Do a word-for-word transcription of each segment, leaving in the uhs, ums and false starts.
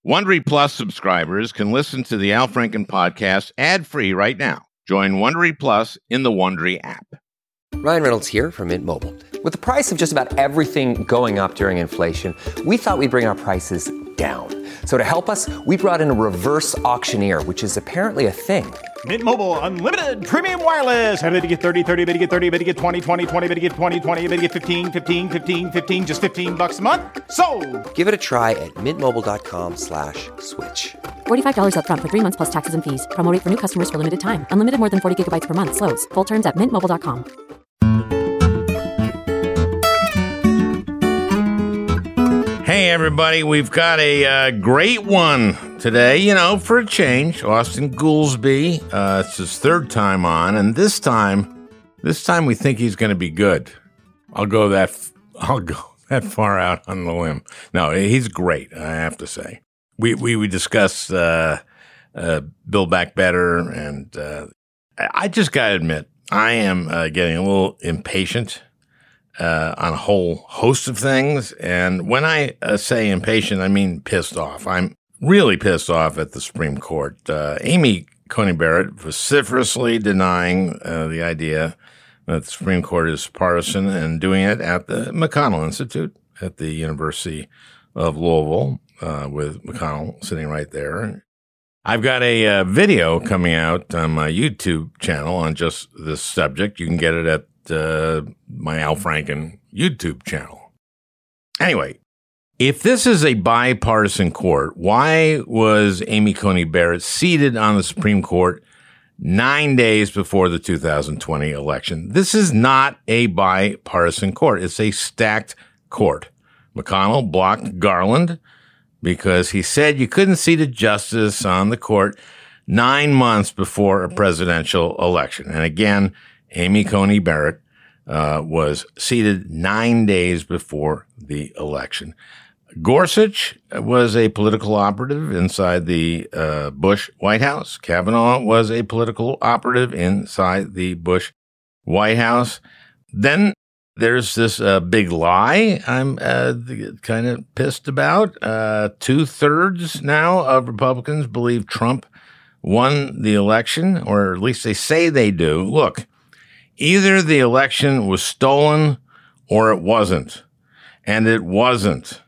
Wondery Plus subscribers can listen to the Al Franken podcast ad-free right now. Join Wondery Plus in the Wondery app. Ryan Reynolds here from Mint Mobile. With the price of just about everything going up during inflation, we thought we'd bring our prices down. So to help us, we brought in a reverse auctioneer, which is apparently a thing. Mint Mobile Unlimited Premium Wireless. How to get thirty, thirty, how to get thirty, how to get twenty, twenty, twenty, how to get twenty, twenty, how to get fifteen, fifteen, fifteen, fifteen, just fifteen bucks a month? Sold! Give it a try at mintmobile.com slash switch. forty-five dollars up front for three months plus taxes and fees. Promo rate for new customers for limited time. Unlimited more than forty gigabytes per month. Slows full terms at mint mobile dot com. Hey, everybody, we've got a uh, great one today, you know, for a change. Austan Goolsbee, uh, it's his third time on, and this time, this time we think he's going to be good. I'll go that, f- I'll go that far out on the limb. No, he's great, I have to say. We we, we discussed uh, uh, Build Back Better, and uh, I just got to admit, I am uh, getting a little impatient Uh, on a whole host of things. And when I uh, say impatient, I mean pissed off. I'm really pissed off at the Supreme Court. Uh, Amy Coney Barrett vociferously denying uh, the idea that the Supreme Court is partisan and doing it at the McConnell Institute at the University of Louisville, uh, with McConnell sitting right there. I've got a uh, video coming out on my YouTube channel on just this subject. You can get it at Uh, my Al Franken YouTube channel. Anyway, if this is a bipartisan court, why was Amy Coney Barrett seated on the Supreme Court nine days before the two thousand twenty election? This is not a bipartisan court. It's a stacked court. McConnell blocked Garland because he said you couldn't seat a justice on the court nine months before a presidential election. And again, Amy Coney Barrett uh, was seated nine days before the election. Gorsuch was a political operative inside the uh, Bush White House. Kavanaugh was a political operative inside the Bush White House. Then there's this uh, big lie I'm uh, kind of pissed about. Uh, two-thirds now of Republicans believe Trump won the election, or at least they say they do. Look, either the election was stolen or it wasn't. And it wasn't.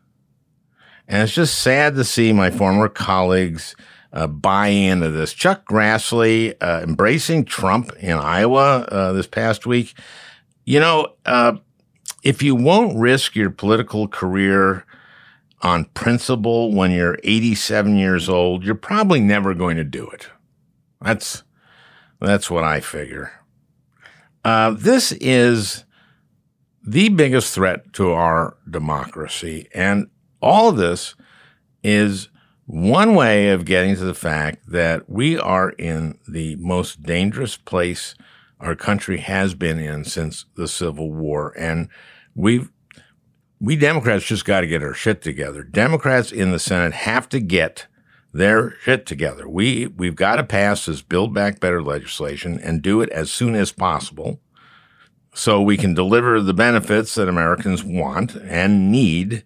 And it's just sad to see my former colleagues uh, buy into this. Chuck Grassley uh, embracing Trump in Iowa uh, this past week. You know, uh, if you won't risk your political career on principle when you're eighty-seven years old, you're probably never going to do it. That's, that's what I figure. Uh, this is the biggest threat to our democracy. And all of this is one way of getting to the fact that we are in the most dangerous place our country has been in since the Civil War. And we've, we Democrats just got to get our shit together. Democrats in the Senate have to get their shit together. We, we've got to pass this Build Back Better legislation and do it as soon as possible so we can deliver the benefits that Americans want and need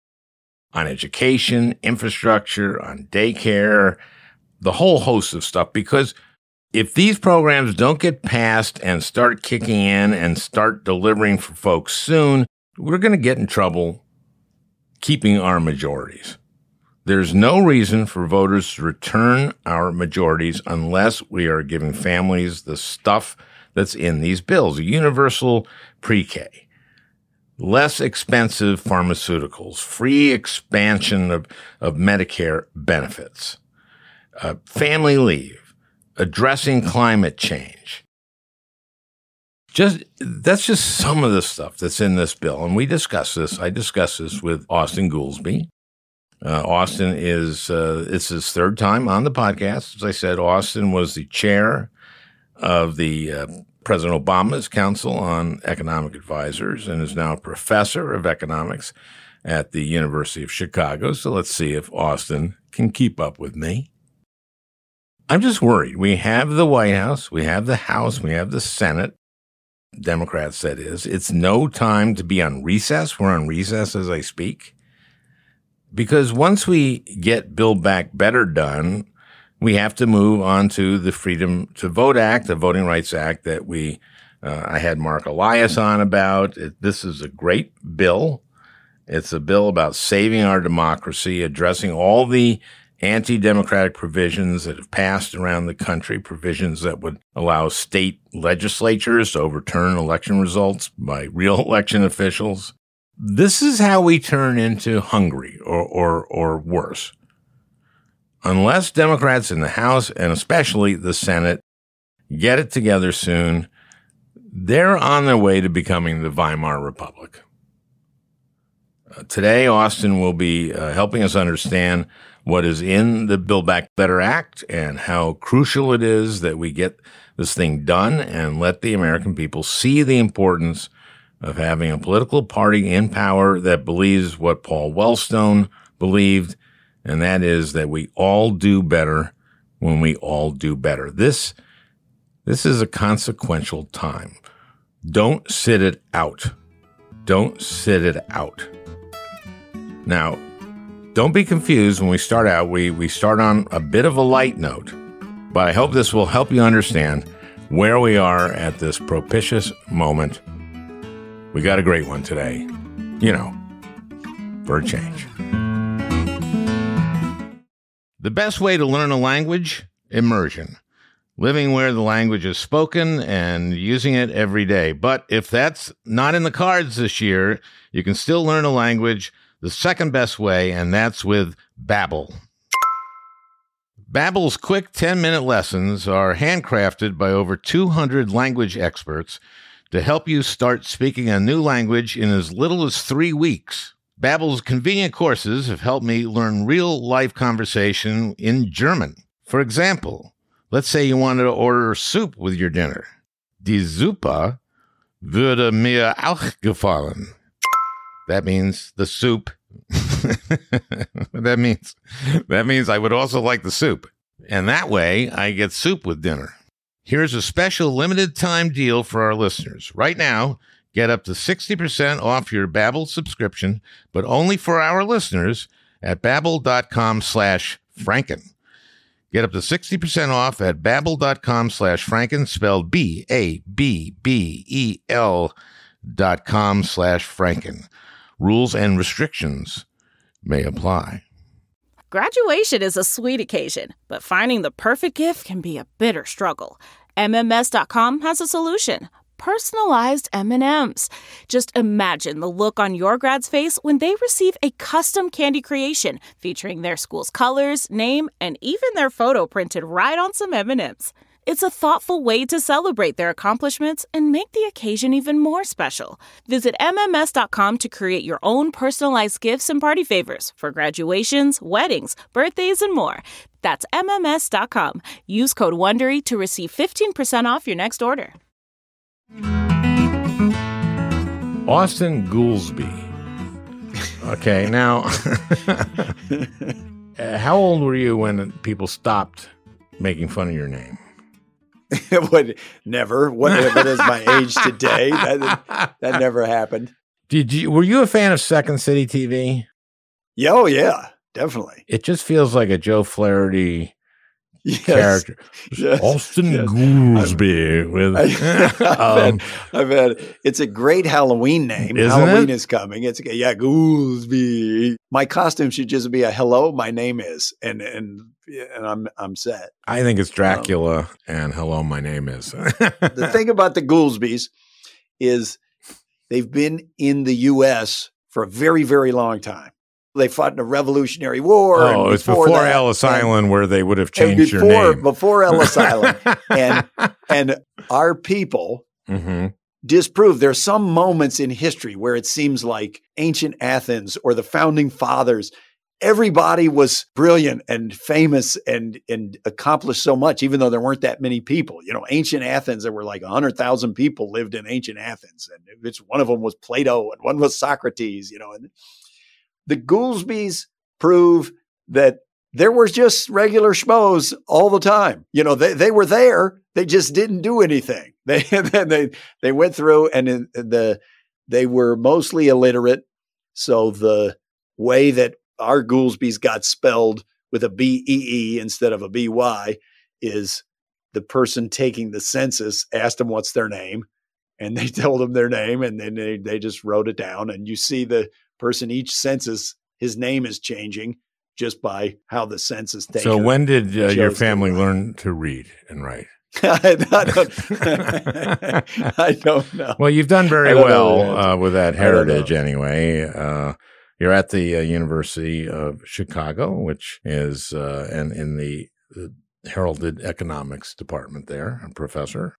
on education, infrastructure, on daycare, the whole host of stuff. Because if these programs don't get passed and start kicking in and start delivering for folks soon, we're going to get in trouble keeping our majorities. There's no reason for voters to return our majorities unless we are giving families the stuff that's in these bills. A universal pre-K, less expensive pharmaceuticals, free expansion of, of Medicare benefits, uh, family leave, addressing climate change. Just, that's just some of the stuff that's in this bill. And we discussed this. I discussed this with Austan Goolsbee. Uh, Austan is, uh, it's his third time on the podcast. As I said, Austan was the chair of the uh, President Obama's Council on Economic Advisors and is now a professor of economics at the University of Chicago. So let's see if Austan can keep up with me. I'm just worried. We have the White House, we have the House, we have the Senate. Democrats, that is. It's no time to be on recess. We're on recess as I speak. because once we get Build Back Better done, we have to move on to the Freedom to Vote Act, the Voting Rights Act that we, uh, I had Mark Elias on about. It, this is a great bill. It's a bill about saving our democracy, addressing all the anti-democratic provisions that have passed around the country, provisions that would allow state legislatures to overturn election results by real election officials. This is how we turn into Hungary or, or, or worse. Unless Democrats in the House and especially the Senate get it together soon, they're on their way to becoming the Weimar Republic. Uh, today, Austin will be uh, helping us understand what is in the Build Back Better Act and how crucial it is that we get this thing done and let the American people see the importance of having a political party in power that believes what Paul Wellstone believed, and that is that we all do better when we all do better. This, this is a consequential time. Don't sit it out. Don't sit it out. Now, don't be confused when we start out. We, we start on a bit of a light note, but I hope this will help you understand where we are at this propitious moment. We got a great one today, you know, for a change. The best way to learn a language? Immersion. Living where the language is spoken and using it every day. But if that's not in the cards this year, you can still learn a language the second best way, and that's with Babbel. Babbel's quick ten-minute lessons are handcrafted by over two hundred language experts to help you start speaking a new language in as little as three weeks. Babbel's convenient courses have helped me learn real-life conversation in German. For example, let's say you wanted to order soup with your dinner. Die Suppe würde mir auch gefallen. That means the soup. that means that means I would also like the soup. And that way, I get soup with dinner. Here's a special limited time deal for our listeners. Right now, get up to sixty percent off your Babbel subscription, but only for our listeners at babbel.com slash Franken. Get up to sixty percent off at babbel.com slash Franken, spelled B A B B E L dot com slash Franken. Rules and restrictions may apply. Graduation is a sweet occasion, but finding the perfect gift can be a bitter struggle. M M S dot com has a solution. Personalized M and M's. Just imagine the look on your grad's face when they receive a custom candy creation featuring their school's colors, name, and even their photo printed right on some M and M's. It's a thoughtful way to celebrate their accomplishments and make the occasion even more special. Visit M M S dot com to create your own personalized gifts and party favors for graduations, weddings, birthdays, and more. That's M M S dot com. Use code WONDERY to receive fifteen percent off your next order. Austin Goolsbee. Okay, now, how old were you when people stopped making fun of your name? Would never. What, what is my age today? That, that never happened. Did you? Were you a fan of Second City T V? Yeah, oh yeah, definitely. It just feels like a Joe Flaherty yes. character. Yes. Austin yes. Goolsbee. With I've, um, had, I've had. It's a great Halloween name. Isn't Halloween it? is coming. It's yeah, Goolsbee. My costume should just be a hello. My name is, and and and I'm I'm set. I think it's Dracula um, and hello, my name is. The thing about the Goolsbees is they've been in the U S for a very, very long time. They fought in the Revolutionary War. Oh, it's before, before that, Ellis and, Island where they would have changed before, your name. Before Ellis Island. And, and our people mm-hmm. disprove. There's some moments in history where it seems like ancient Athens or the founding fathers, everybody was brilliant and famous and, and accomplished so much, even though there weren't that many people. You know, ancient Athens, there were like one hundred thousand people lived in ancient Athens. And it's, one of them was Plato and one was Socrates, you know. And the Goolsbees prove that there were just regular schmoes all the time. You know, they, they were there. They just didn't do anything. They they they went through and in the they were mostly illiterate. So the way that our Goolsby's got spelled with a B E E instead of a B Y is the person taking the census asked them what's their name, and they told them their name, and then they, they just wrote it down. And you see the person each census, his name is changing just by how the census takes. So when did uh, your family learn to read and write? I, don't, I don't know. Well, you've done very well uh, with that heritage know. anyway. Uh, you're at the uh, University of Chicago, which is uh, and in the, the heralded economics department there, a professor.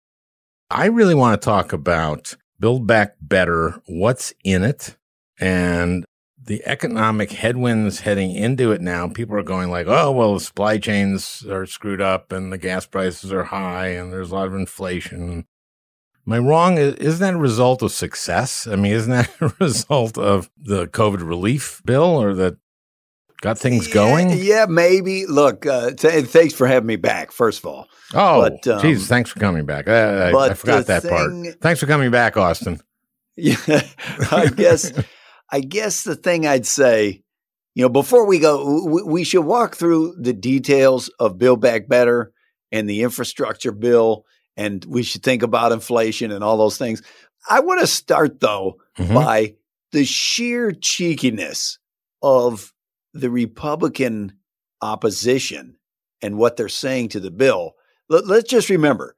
I really want to talk about Build Back Better, what's in it, and the economic headwinds heading into it now. People are going like, oh, well, the supply chains are screwed up and the gas prices are high and there's a lot of inflation. Am I wrong? Isn't that a result of success? I mean, isn't that a result of the COVID relief bill or that got things yeah, going? Yeah, maybe. Look, uh, t- thanks for having me back, first of all. Oh, but, um, geez, thanks for coming back. I, I, I forgot that thing, part. Thanks for coming back, Austin. Yeah, I guess... I guess the thing I'd say, you know, before we go, we, we should walk through the details of Build Back Better and the infrastructure bill, and we should think about inflation and all those things. I want to start, though, mm-hmm. by the sheer cheekiness of the Republican opposition and what they're saying to the bill. Let, let's just remember,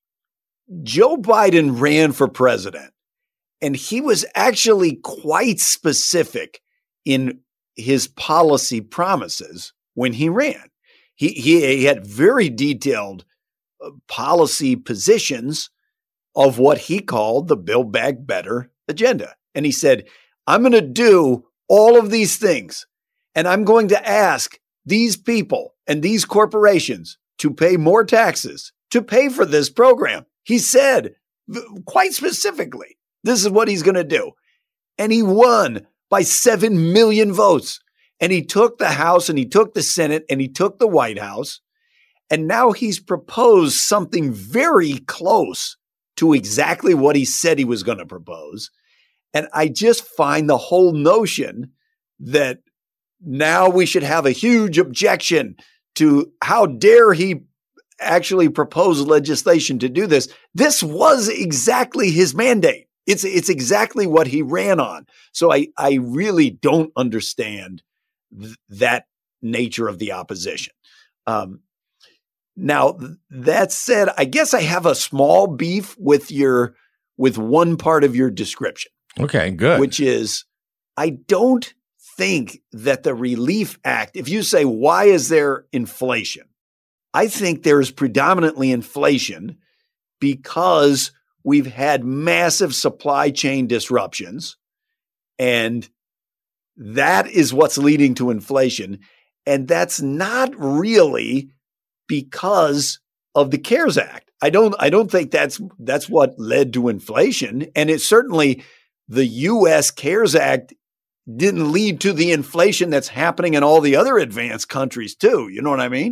Joe Biden ran for president. And he was actually quite specific in his policy promises when he ran. He, he, he had very detailed uh, policy positions of what he called the Build Back Better agenda. And he said, I'm going to do all of these things, and I'm going to ask these people and these corporations to pay more taxes to pay for this program. He said quite specifically, this is what he's going to do. And he won by seven million votes. And he took the House and he took the Senate and he took the White House. And now he's proposed something very close to exactly what he said he was going to propose. And I just find the whole notion that now we should have a huge objection to how dare he actually propose legislation to do this. This was exactly his mandate. It's it's exactly what he ran on. So I, I really don't understand th- that nature of the opposition. Um, now, th- that said, I guess I have a small beef with your with one part of your description. Okay, good. Which is, I don't think that the Relief Act, if you say, why is there inflation? I think there is predominantly inflation because we've had massive supply chain disruptions, and that is what's leading to inflation. And that's not really because of the CARES Act. I don't, I don't think that's, that's what led to inflation. And it certainly, the U S CARES Act didn't lead to the inflation that's happening in all the other advanced countries too. You know what I mean?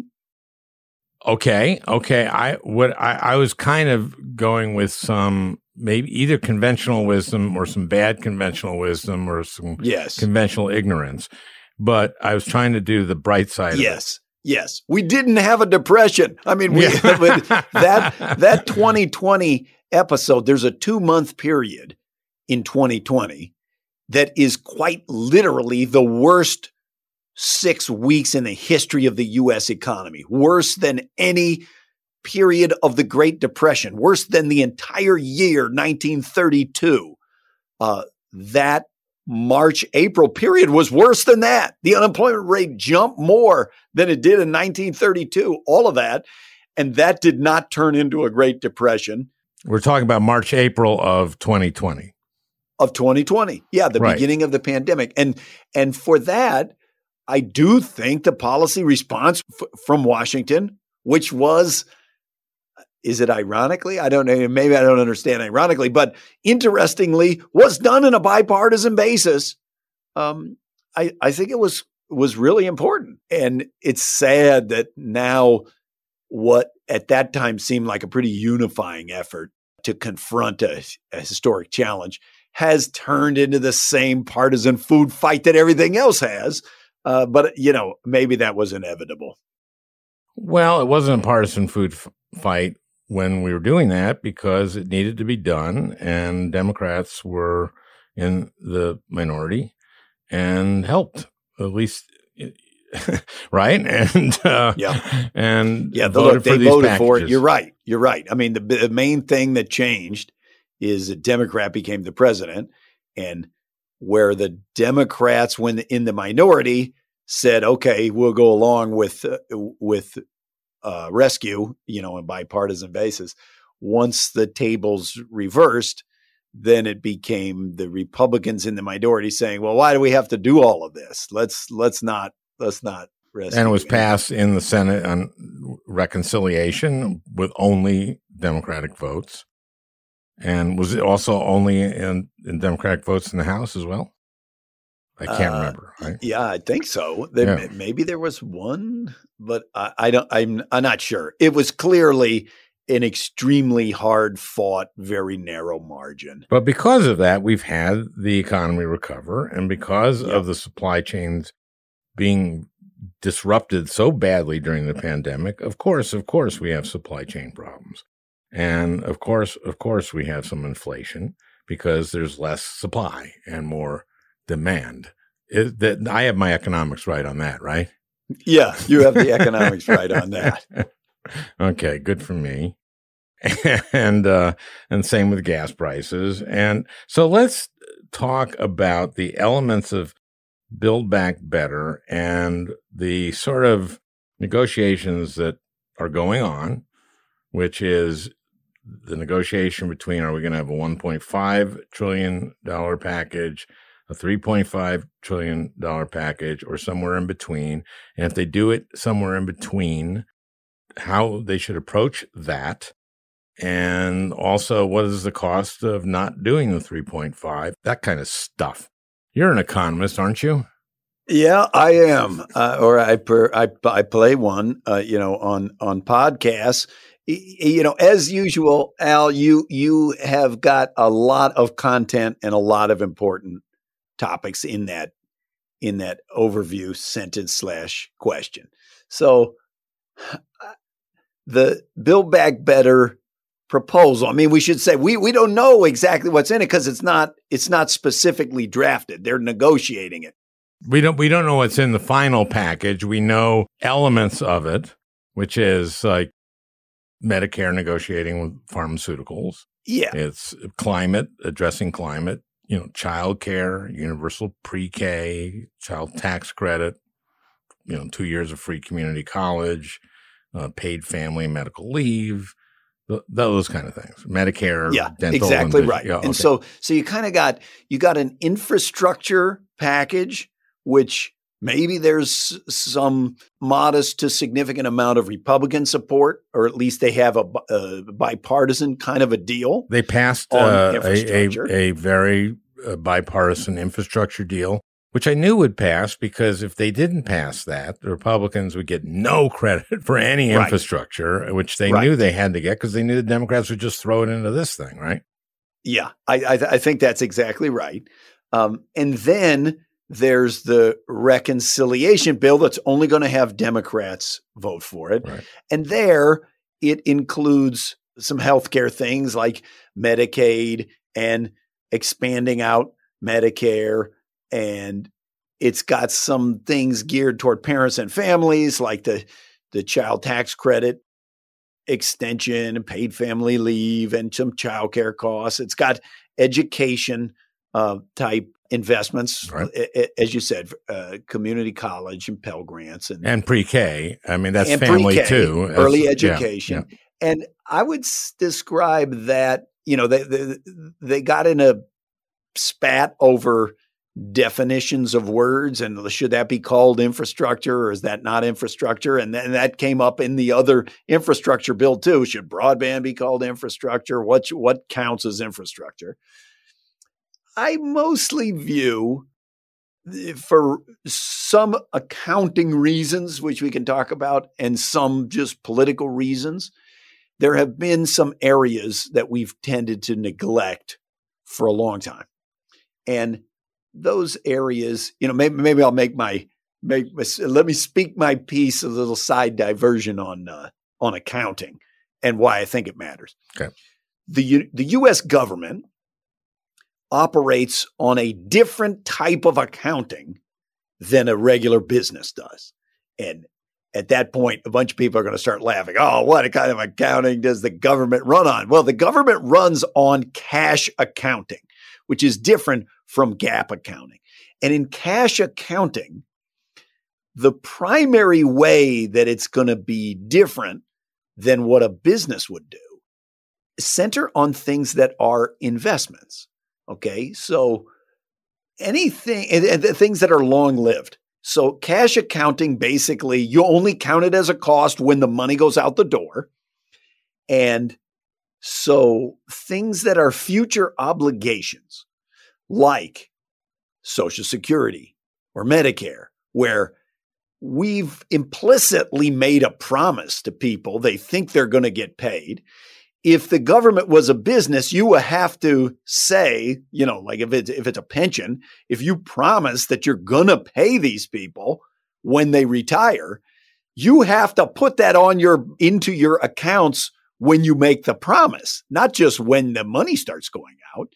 Okay. Okay. I what I, I was kind of going with some maybe either conventional wisdom or some bad conventional wisdom or some yes. conventional ignorance. But I was trying to do the bright side yes. of it. Yes. We didn't have a depression. I mean, we Yeah. that that twenty twenty episode, there's a two-month period in twenty twenty that is quite literally the worst six weeks in the history of the U S economy, worse than any period of the Great Depression, worse than the entire year nineteen thirty-two. Uh, that March, April period was worse than that. The unemployment rate jumped more than it did in nineteen thirty-two, all of that. And that did not turn into a Great Depression. We're talking about March, April of twenty twenty. Of twenty twenty. Yeah, the right. beginning of the pandemic. And, and for that, I do think the policy response f- from Washington, which was, is it ironically? I don't know. Maybe I don't understand ironically, but interestingly, was done in a bipartisan basis. Um, I, I think it was was really important. And it's sad that now what at that time seemed like a pretty unifying effort to confront a, a historic challenge has turned into the same partisan food fight that everything else has. Uh, but, you know, maybe that was inevitable. Well, it wasn't a partisan food f- fight when we were doing that because it needed to be done, and Democrats were in the minority and helped, at least, right? And uh, yeah, and yeah, voted look, for they these voted packages. for it. You're right. You're right. I mean, the, the main thing that changed is a Democrat became the president, and where the Democrats, when in the minority, said, "Okay, we'll go along with uh, with uh, rescue," you know, on a bipartisan basis. Once the tables reversed, then it became the Republicans in the minority saying, "Well, why do we have to do all of this? Let's let's not let's not rescue." And it was passed in the Senate on reconciliation with only Democratic votes. And was it also only in, in Democratic votes in the House as well? I can't uh, remember. Right? Yeah, I think so. There, yeah. Maybe there was one, but I, I don't. I'm, I'm not sure. It was clearly an extremely hard fought, very narrow margin. But because of that, we've had the economy recover, and because yeah. of the supply chains being disrupted so badly during the pandemic, of course, of course, we have supply chain problems. And of course, of course, we have some inflation because there's less supply and more demand. It, that I have my economics right on that, right? Yeah, you have the economics right on that. Okay, good for me. And uh, and same with gas prices. And so let's talk about the elements of Build Back Better and the sort of negotiations that are going on, which is the negotiation between, are we going to have a one point five trillion dollars package, a three point five trillion dollars package, or somewhere in between? And if they do it somewhere in between, how they should approach that. And also, what is the cost of not doing the three point five? That kind of stuff. You're an economist, aren't you? Yeah, I am. Uh, or I, per, I I play one, uh, you know, on on podcasts. You know, as usual, Al, you you have got a lot of content and a lot of important topics in that in that overview sentence slash question. So the Build Back Better proposal. I mean, we should say we we don't know exactly what's in it because it's not it's not specifically drafted. They're negotiating it. We don't we don't know what's in the final package. We know elements of it, which is like Medicare negotiating with pharmaceuticals. Yeah. It's climate, addressing climate, you know, child care, universal pre-K, child tax credit, you know, two years of free community college, uh, paid family and medical leave, th- those kind of things. Medicare, yeah, dental. Exactly and, right. Yeah, okay. And so so you kind of got you got an infrastructure package, which maybe there's some modest to significant amount of Republican support, or at least they have a, a bipartisan kind of a deal. They passed uh, a, a, a very uh, bipartisan infrastructure deal, which I knew would pass because if they didn't pass that, the Republicans would get no credit for any right. infrastructure, which they right. knew they had to get because they knew the Democrats would just throw it into this thing, right? Yeah, I, I, I think that's exactly right. Um, and then there's the reconciliation bill that's only going to have Democrats vote for it. Right. And there it includes some healthcare things like Medicaid and expanding out Medicare. And it's got some things geared toward parents and families like the, the child tax credit extension and paid family leave and some childcare costs. It's got education uh, type investments, right. as you said, uh, community college and Pell Grants. And, and pre-K. I mean, that's and family pre-K, too. Early As, education. Yeah, yeah. And I would s- describe that, you know, they, they, they got in a spat over definitions of words and should that be called infrastructure or is that not infrastructure? And then that came up in the other infrastructure bill too. Should broadband be called infrastructure? What, what counts as infrastructure? I mostly view, for some accounting reasons, which we can talk about, and some just political reasons, there have been some areas that we've tended to neglect for a long time. And those areas, you know, maybe maybe I'll make my make let me speak my piece, a little side diversion on uh, on accounting and why I think it matters. Okay. The U, the U S government operates on a different type of accounting than a regular business does. And at that point, a bunch of people are going to start laughing. Oh, what kind of accounting does the government run on? Well, the government runs on cash accounting, which is different from GAAP accounting. And in cash accounting, the primary way that it's going to be different than what a business would do center on things that are investments. Okay, so anything, and, and the things that are long-lived. So cash accounting, basically, you only count it as a cost when the money goes out the door. And so things that are future obligations, like Social Security or Medicare, where we've implicitly made a promise to people, they think they're going to get paid. If the government was a business, you would have to say, you know, like if it's, if it's a pension, if you promise that you're going to pay these people when they retire, you have to put that on your, into your accounts when you make the promise, not just when the money starts going out.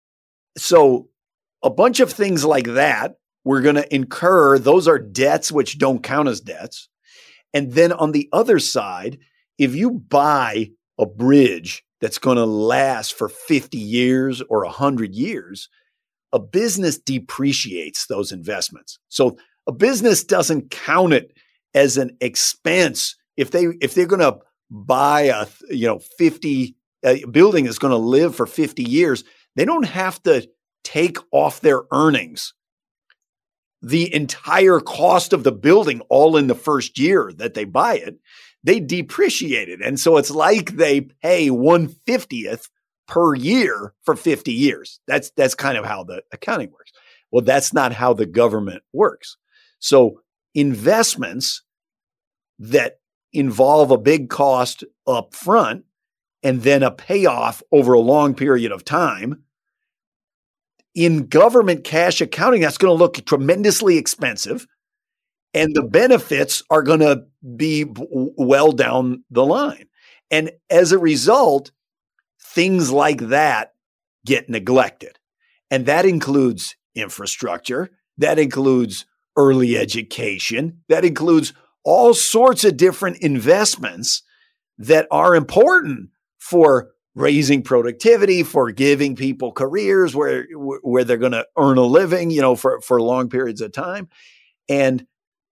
So a bunch of things like that, we're going to incur. Those are debts which don't count as debts. And then on the other side, if you buy a bridge that's going to last for fifty years or one hundred years, a business depreciates those investments. So a business doesn't count it as an expense. If they if they're going to buy a you know fifty a building that's going to live for fifty years, they don't have to take off their earnings the entire cost of the building all in the first year that they buy it. They depreciate it. And so it's like they pay one fiftieth per year for fifty years. That's, that's kind of how the accounting works. Well, that's not how the government works. So investments that involve a big cost up front and then a payoff over a long period of time, in government cash accounting, that's going to look tremendously expensive. And the benefits are going to be well down the line. And as a result, things like that get neglected. And that includes infrastructure. That includes early education. That includes all sorts of different investments that are important for raising productivity, for giving people careers where, where they're going to earn a living, you know, for, for long periods of time. And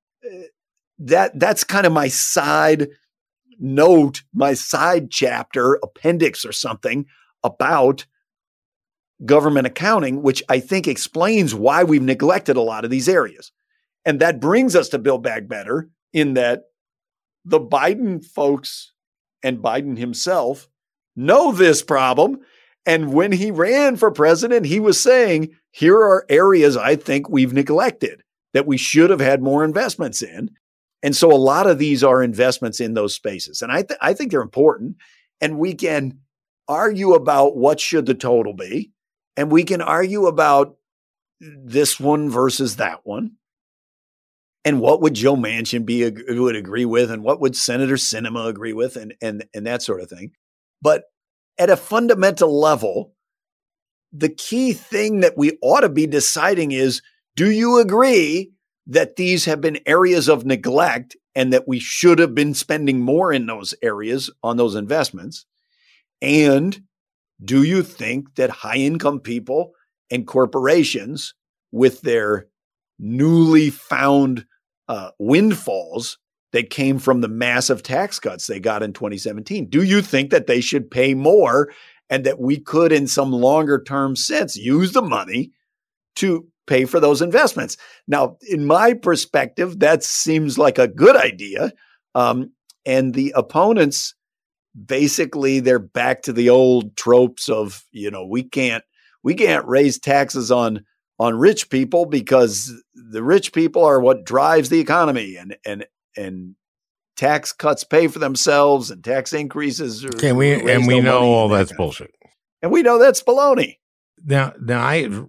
that that's kind of my side note, my side chapter, appendix or something about government accounting, which I think explains why we've neglected a lot of these areas. And that brings us to Build Back Better, in that the Biden folks and Biden himself know this problem. And when he ran for president, he was saying, here are areas I think we've neglected that we should have had more investments in. And so a lot of these are investments in those spaces. And I, th- I think they're important. And we can argue about what should the total be. And we can argue about this one versus that one. And what would Joe Manchin be would agree with, and what would Senator Sinema agree with, and, and, and that sort of thing. But at a fundamental level, the key thing that we ought to be deciding is, do you agree that these have been areas of neglect and that we should have been spending more in those areas on those investments? And do you think that high-income people and corporations, with their newly found uh, windfalls that came from the massive tax cuts they got in twenty seventeen, do you think that they should pay more, and that we could, in some longer-term sense, use the money to pay for those investments? Now, in my perspective, that seems like a good idea. Um, and the opponents, basically, they're back to the old tropes of, you know, we can't, we can't raise taxes on, on rich people because the rich people are what drives the economy, and, and, and tax cuts pay for themselves and tax increases. Okay, we, and we know all that's bullshit. And we know that's baloney. Now, now I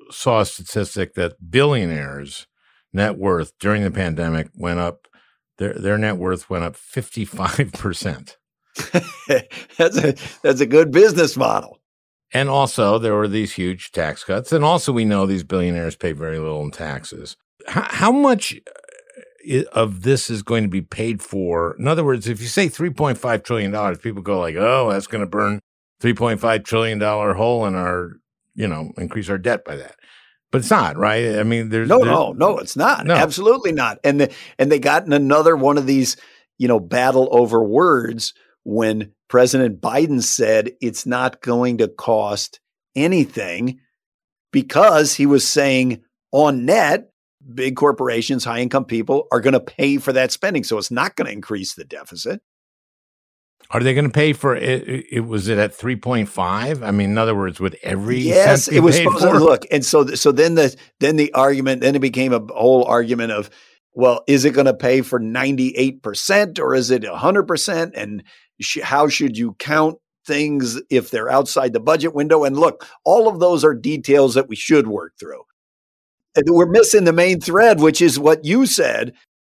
saw a statistic that billionaires' net worth during the pandemic went up. Their their net worth went up fifty-five percent. that's a that's a good business model. And also, there were these huge tax cuts. And also, we know these billionaires pay very little in taxes. How, how much of this is going to be paid for? In other words, if you say three point five trillion dollars, people go like, oh, that's going to burn three point five trillion dollars hole in our, you know, increase our debt by that. But it's not, right? I mean, there's no, there's, no, no, it's not. No. Absolutely not. And the, and they got in another one of these, you know, battle over words when President Biden said it's not going to cost anything, because he was saying on net, big corporations, high income people are going to pay for that spending. So it's not going to increase the deficit. Are they going to pay for it? It was it at three point five? I mean, in other words, would every yes, cent be it was paid supposed for? to look. And so, so then the then the argument then it became a whole argument of, well, is it going to pay for ninety-eight percent or is it one hundred percent? And sh- how should you count things if they're outside the budget window? And look, all of those are details that we should work through. And we're missing the main thread, which is what you said.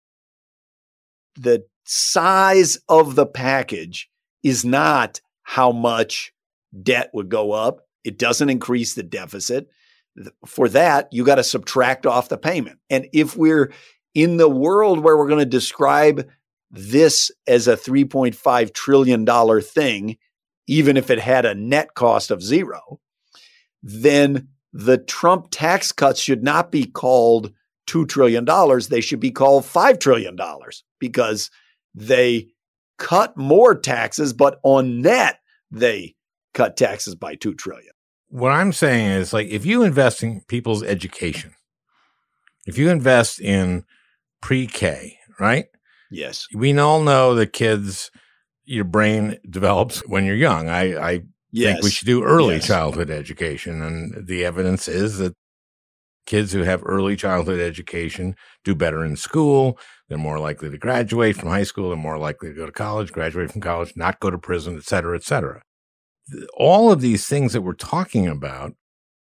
The size of the package is not how much debt would go up. It doesn't increase the deficit. For that, you got to subtract off the payment. And if we're in the world where we're going to describe this as a three point five trillion dollars thing, even if it had a net cost of zero, then the Trump tax cuts should not be called two trillion dollars. They should be called five trillion dollars, because they cut more taxes, but on net, they cut taxes by two trillion dollars. What I'm saying is, like, if you invest in people's education, if you invest in pre-K, right? Yes. We all know that kids, your brain develops when you're young. I, I yes. think we should do early yes. childhood education. And the evidence is that kids who have early childhood education do better in school. They're more likely to graduate from high school. They're more likely to go to college, graduate from college, not go to prison, et cetera, et cetera. All of these things that we're talking about,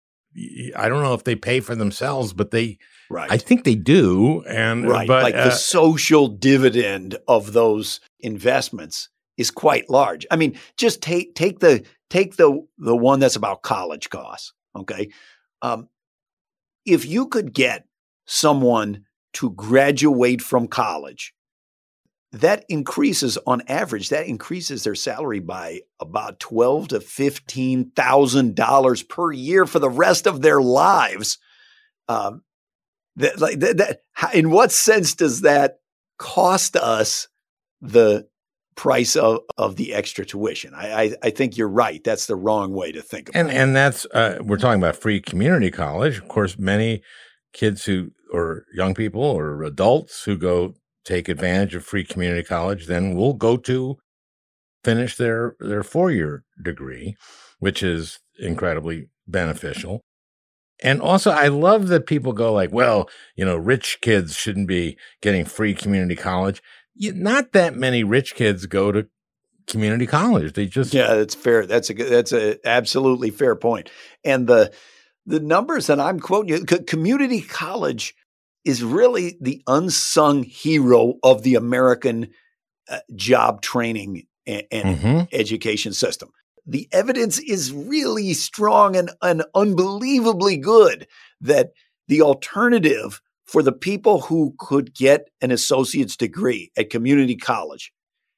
I don't know if they pay for themselves, but they, right. I think they do. And right. but, like uh, the social dividend of those investments is quite large. I mean, just take take the take the the one that's about college costs. Okay, um, if you could get someone to graduate from college, that increases on average, that increases their salary by about twelve to fifteen thousand dollars per year for the rest of their lives. Um, that, like that, that, how, in what sense does that cost us the price of, of the extra tuition? I, I, I think you're right. That's the wrong way to think about and, it. And that's, uh, we're talking about free community college. Of course, many kids who, or young people or adults who go take advantage of free community college, then will go to finish their, their four-year degree, which is incredibly beneficial. And also, I love that people go like, well, you know, rich kids shouldn't be getting free community college. Not that many rich kids go to community college. They just yeah, that's fair. That's a that's a absolutely fair point. And the the numbers that I'm quoting you, community college is really the unsung hero of the American uh, job training and, and mm-hmm. education system. The evidence is really strong and, and unbelievably good that the alternative for the people who could get an associate's degree at community college,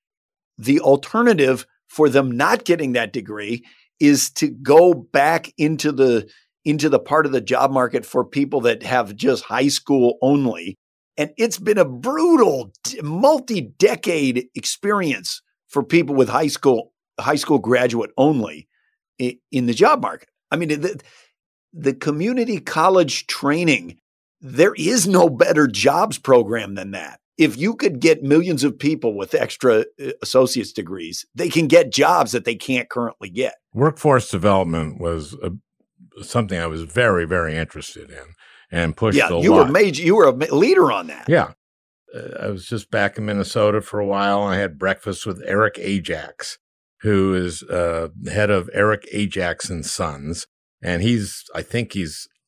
the alternative for them not getting that degree is to go back into the into the part of the job market for people that have just high school only. And it's been a brutal multi-decade experience for people with high school high school graduate only in, in the job market. I mean, the, the community college training, there is no better jobs program than that. If you could get millions of people with extra associate's degrees, they can get jobs that they can't currently get. Workforce development was a, something I was very, very interested in and pushed yeah, a you lot. were major. You were a leader on that. Yeah. Uh, I was just back in Minnesota for a while, and I had breakfast with Eric Ajax, who is uh, head of Eric Ajax and Sons. And he's, I think he's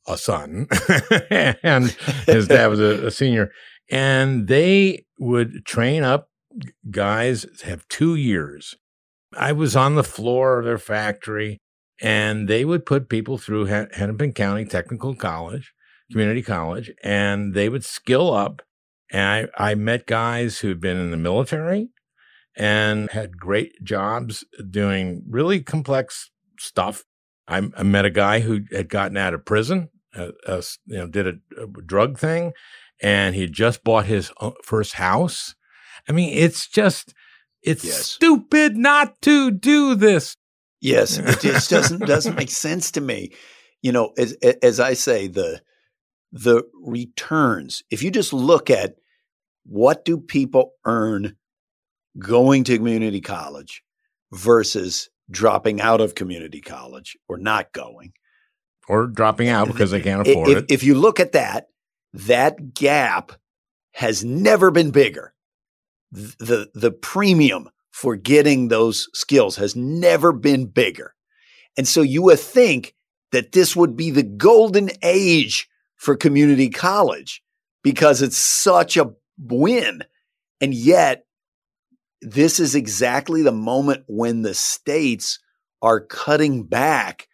a son, and his dad was a, a senior. And they would train up guys, have two years. I was on the floor of their factory, and they would put people through Hennepin County Technical College, community college, and they would skill up. And I, I met guys who'd been in the military and had great jobs doing really complex stuff. I, I met a guy who had gotten out of prison, uh, uh, you know, did a, a drug thing, and he had just bought his first house. I mean, it's just, it's yes. stupid not to do this. Yes, it just doesn't doesn't make sense to me. You know, as as I say, the the returns. If you just look at what do people earn going to community college versus dropping out of community college or not going, or dropping out because they can't afford if, it. If you look at that, that gap has never been bigger. The, the the premium for getting those skills has never been bigger. And so you would think that this would be the golden age for community college because it's such a win. And yet, this is exactly the moment when the states are cutting back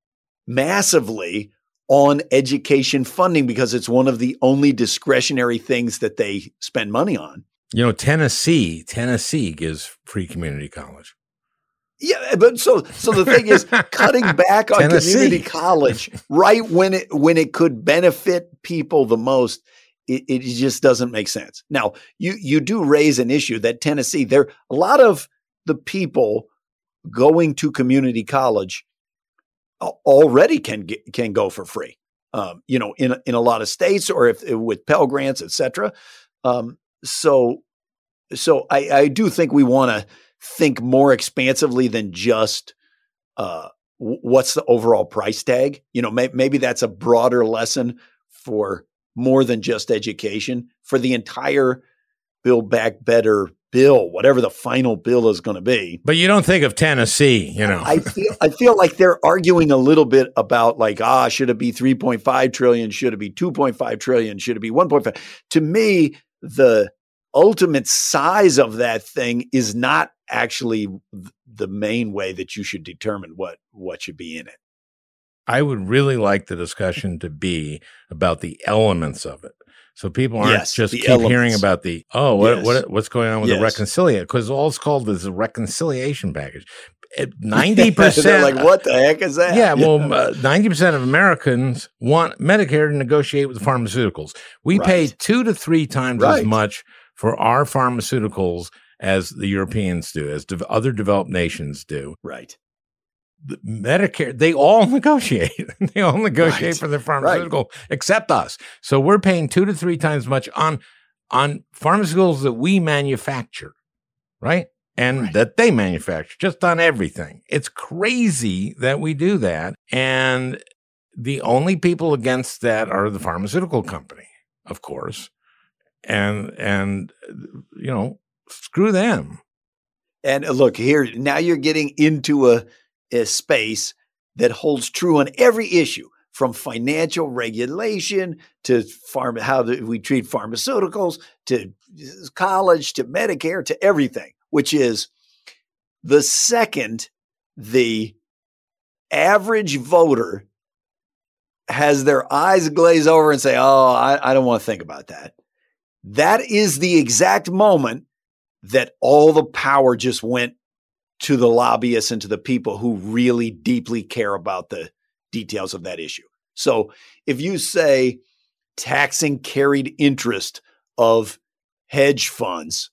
massively on education funding because it's one of the only discretionary things that they spend money on. You know, Tennessee, Tennessee gives free community college. Yeah, but so so the thing is, cutting back on Tennessee. Community college right when it when it could benefit people the most, it, it just doesn't make sense. Now, you you do raise an issue that Tennessee, there a lot of the people going to community college already can get, can go for free. Um, you know, in in a lot of states, or if with Pell Grants, et cetera. Um, so, so I, I do think we want to think more expansively than just uh, w- what's the overall price tag. You know, may, maybe that's a broader lesson for more than just education, for the entire Build Back Better bill, whatever the final bill is going to be. But you don't think of Tennessee, you know. I feel I feel like they're arguing a little bit about like, ah, should it be three point five trillion? Should it be two point five trillion? Should it be one point five? To me, the ultimate size of that thing is not actually the main way that you should determine what, what should be in it. I would really like the discussion to be about the elements of it. So people aren't yes, just keep elements. hearing about the, oh, what, yes. what what's going on with yes. the reconciliation? Because all it's called is a reconciliation package. ninety percent. They're like, what the heck is that? Yeah, well, uh, ninety percent of Americans want Medicare to negotiate with the pharmaceuticals. We right. pay two to three times right. as much for our pharmaceuticals as the Europeans do, as de- other developed nations do. Right. The Medicare, they all negotiate. they all negotiate right. for their pharmaceutical, right. except us. So we're paying two to three times much on on pharmaceuticals that we manufacture, right? And right. that they manufacture, just on everything. It's crazy that we do that. And the only people against that are the pharmaceutical company, of course. And, and you know, screw them. And look, here, now you're getting into a, a space that holds true on every issue, from financial regulation to farm, how we treat pharmaceuticals, to college, to Medicare, to everything, which is the second the average voter has their eyes glaze over and say, oh, I, I don't want to think about that. That is the exact moment that all the power just went to the lobbyists and to the people who really deeply care about the details of that issue. So if you say taxing carried interest of hedge funds,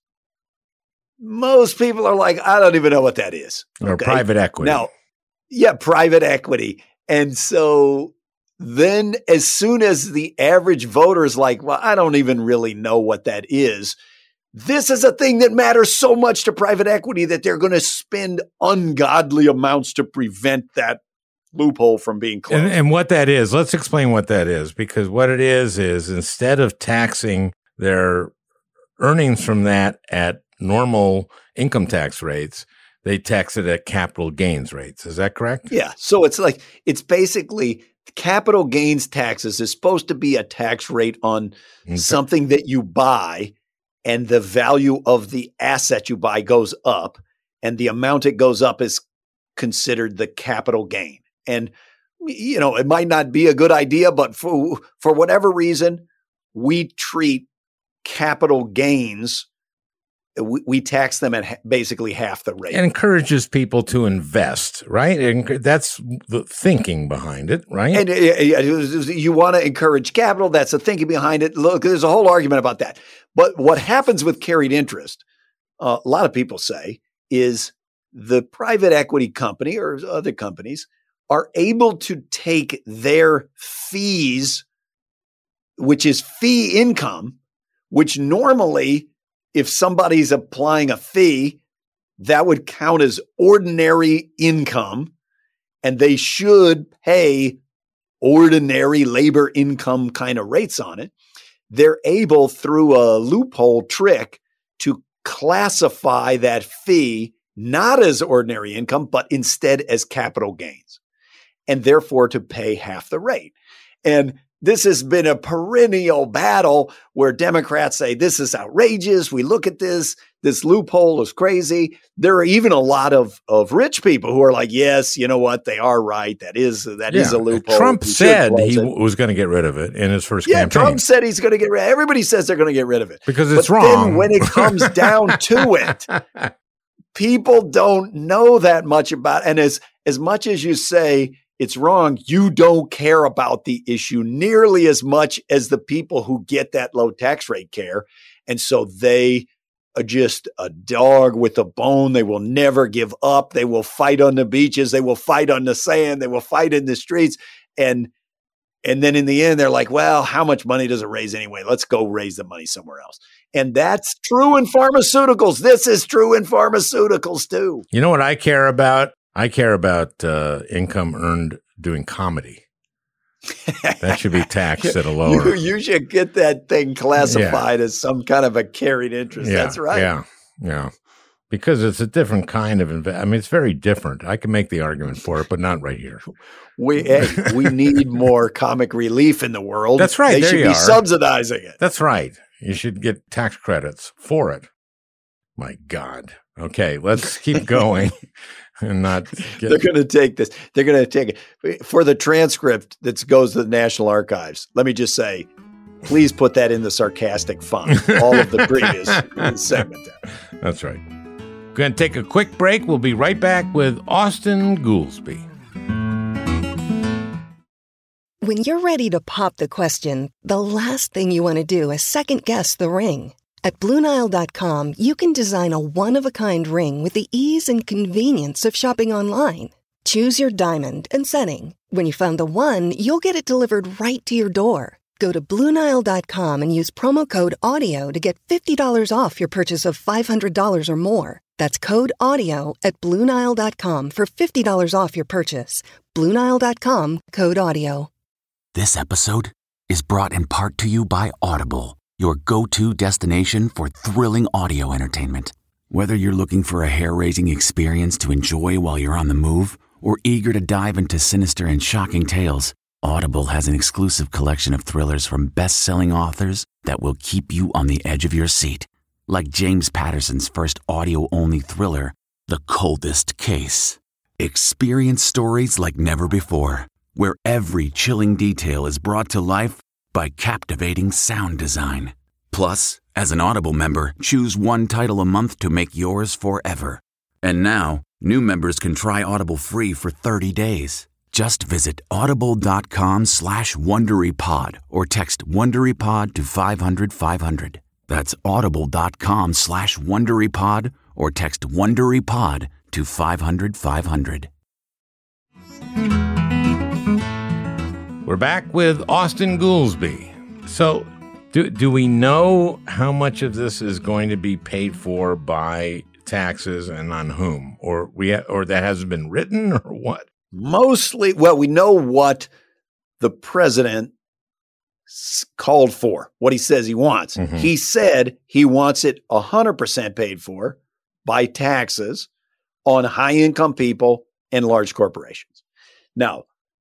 most people are like, I don't even know what that is. Or okay? private equity. Now, yeah, private equity. And so then as soon as the average voter is like, well, I don't even really know what that is, this is a thing that matters so much to private equity that they're going to spend ungodly amounts to prevent that loophole from being closed. And, and what that is, let's explain what that is, because what it is, is instead of taxing their earnings from that at normal income tax rates, they tax it at capital gains rates. Is that correct? Yeah. So it's like, it's basically capital gains taxes is supposed to be a tax rate on okay. something that you buy, and the value of the asset you buy goes up, and the amount it goes up is considered the capital gain. And, you know, it might not be a good idea, but for, for whatever reason, we treat capital gains, we, we tax them at ha- basically half the rate. It encourages people to invest, right? It, that's the thinking behind it, right? And uh, you want to encourage capital. That's the thinking behind it. Look, there's a whole argument about that. But what happens with carried interest, uh, a lot of people say, is the private equity company or other companies are able to take their fees, which is fee income, which normally, if somebody's applying a fee, that would count as ordinary income, and they should pay ordinary labor income kind of rates on it. They're able, through a loophole trick, to classify that fee not as ordinary income, but instead as capital gains, and therefore to pay half the rate. And this has been a perennial battle where Democrats say, this is outrageous. We look at this, this loophole is crazy. There are even a lot of, of rich people who are like, yes, you know what? They are right. That is, that yeah. is a loophole. Trump said he it. was going to get rid of it in his first yeah, campaign. Trump said he's going to get rid of it. Everybody says they're going to get rid of it. Because it's but wrong. Then when it comes down to it, people don't know that much about it. And as, as much as you say, it's wrong, you don't care about the issue nearly as much as the people who get that low tax rate care. And so they are just a dog with a bone. They will never give up. They will fight on the beaches. They will fight on the sand. They will fight in the streets. And and then in the end, they're like, well, how much money does it raise anyway? Let's go raise the money somewhere else. And that's true in pharmaceuticals. This is true in pharmaceuticals too. You know what I care about? I care about uh, income earned doing comedy. That should be taxed at a lower. You, you should get that thing classified yeah. as some kind of a carried interest. Yeah, That's right. Yeah, yeah. Because it's a different kind of investment. I mean, it's very different. I can make the argument for it, but not right here. We we need more comic relief in the world. That's right. They there should you be are. subsidizing it. That's right. You should get tax credits for it. My God. Okay, let's keep going. And not get... They're going to take this. They're going to take it for the transcript that goes to the National Archives. Let me just say, please put that in the sarcastic font. All of the previous segment there. That's right. Going to take a quick break. We'll be right back with Austin Goolsbee. When you're ready to pop the question, the last thing you want to do is second guess the ring. At Blue Nile dot com, you can design a one-of-a-kind ring with the ease and convenience of shopping online. Choose your diamond and setting. When you find the one, you'll get it delivered right to your door. Go to Blue Nile dot com and use promo code AUDIO to get fifty dollars off your purchase of five hundred dollars or more. That's code AUDIO at Blue Nile dot com for fifty dollars off your purchase. Blue Nile dot com, code AUDIO. This episode is brought in part to you by Audible, your go-to destination for thrilling audio entertainment. Whether you're looking for a hair-raising experience to enjoy while you're on the move or eager to dive into sinister and shocking tales, Audible has an exclusive collection of thrillers from best-selling authors that will keep you on the edge of your seat. Like James Patterson's first audio-only thriller, The Coldest Case. Experience stories like never before, where every chilling detail is brought to life by captivating sound design. Plus, as an Audible member, choose one title a month to make yours forever. And now, new members can try Audible free for thirty days. Just visit audible.com slash WonderyPod or text WonderyPod to five hundred five hundred. That's audible.com slash WonderyPod or text WonderyPod to five hundred five hundred. We're back with Austin Goolsbee. So, do do we know how much of this is going to be paid for by taxes and on whom? Or we ha- or that hasn't been written or what? Mostly, well, we know what the president s- called for, what he says he wants. Mm-hmm. He said he wants it one hundred percent paid for by taxes on high-income people and large corporations. Now,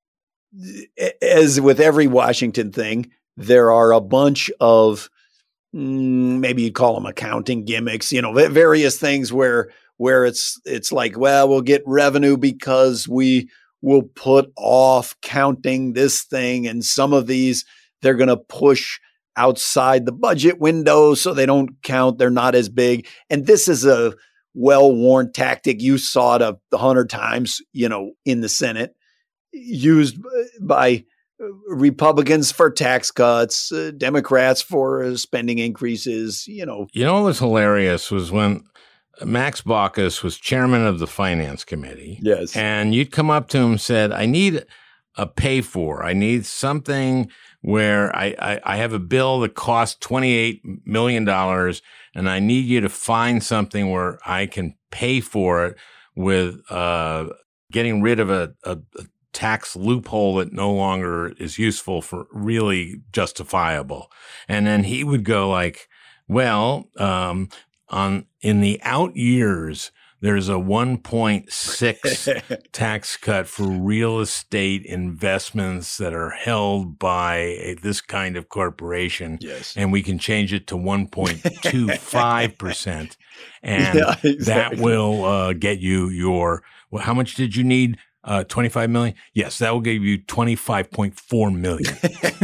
as with every Washington thing, there are a bunch of mm, maybe you'd call them accounting gimmicks, you know, various things where where it's it's like, well, we'll get revenue because we will put off counting this thing, and some of these they're going to push outside the budget window so they don't count. They're not as big, and this is a well-worn tactic. You saw it a hundred times, you know, in the Senate, used by Republicans for tax cuts, uh, Democrats for uh, spending increases, you know. You know what was hilarious was when Max Baucus was chairman of the Finance Committee. Yes. And you'd come up to him and said, I need a pay for. I need something where I, I, I have a bill that costs twenty-eight million dollars, and I need you to find something where I can pay for it with uh, getting rid of a, a, a tax loophole that no longer is useful for really justifiable. And then he would go like, well, um, on in the out years, there's a one point six tax cut for real estate investments that are held by a, this kind of corporation. Yes. And we can change it to one point two five percent. And Yeah, exactly. that will uh, get you your, well, how much did you need? Uh, twenty-five million? Yes, that will give you twenty-five point four million.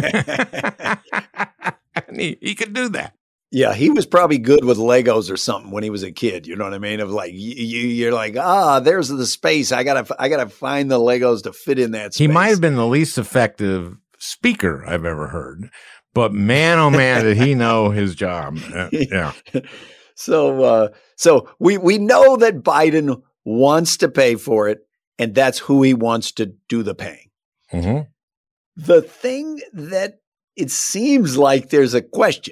And he, he could do that. Yeah, he was probably good with Legos or something when he was a kid. You know what I mean? Of like, you, you're like, ah, there's the space. I gotta, I gotta find the Legos to fit in that space. He might have been the least effective speaker I've ever heard, but man, oh man, did he know his job? Uh, yeah. So, uh, so we we know that Biden wants to pay for it, and that's who he wants to do the paying. Mm-hmm. The thing that it seems like there's a question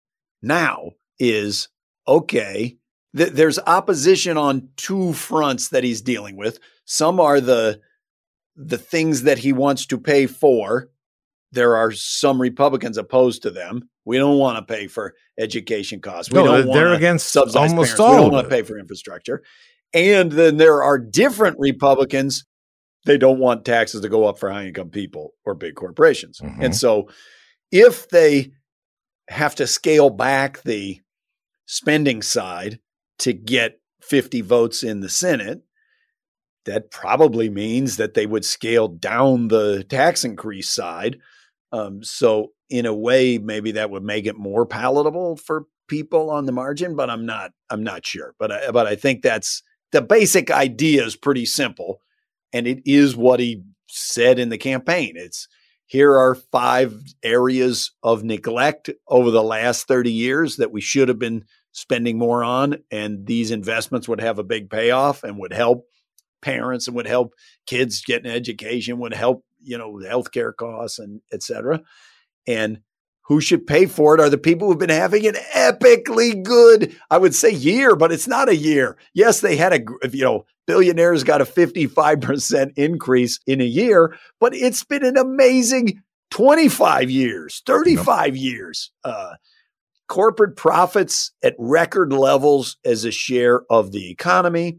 now is, okay, th- there's opposition on two fronts that he's dealing with. Some are the the things that he wants to pay for. There are some Republicans opposed to them. We don't want to pay for education costs. We No, don't they're want against to subsidize almost parents. all We don't of want it. to pay for infrastructure. And then there are different Republicans. They don't want taxes to go up for high-income people or big corporations. Mhm. And so if they have to scale back the spending side to get fifty votes in the Senate, that probably means that they would scale down the tax increase side. Um, so in a way, maybe that would make it more palatable for people on the margin, but I'm not, I'm not sure. But I, but I think that's the basic idea is pretty simple. And it is what he said in the campaign. It's, here are five areas of neglect over the last thirty years that we should have been spending more on. And these investments would have a big payoff and would help parents and would help kids get an education, would help, you know, healthcare costs and et cetera. And who should pay for it are the people who've been having an epically good, I would say, year, but it's not a year. Yes, they had a, you know, billionaires got a fifty-five percent increase in a year, but it's been an amazing twenty-five years, thirty-five years. Uh, corporate profits at record levels as a share of the economy.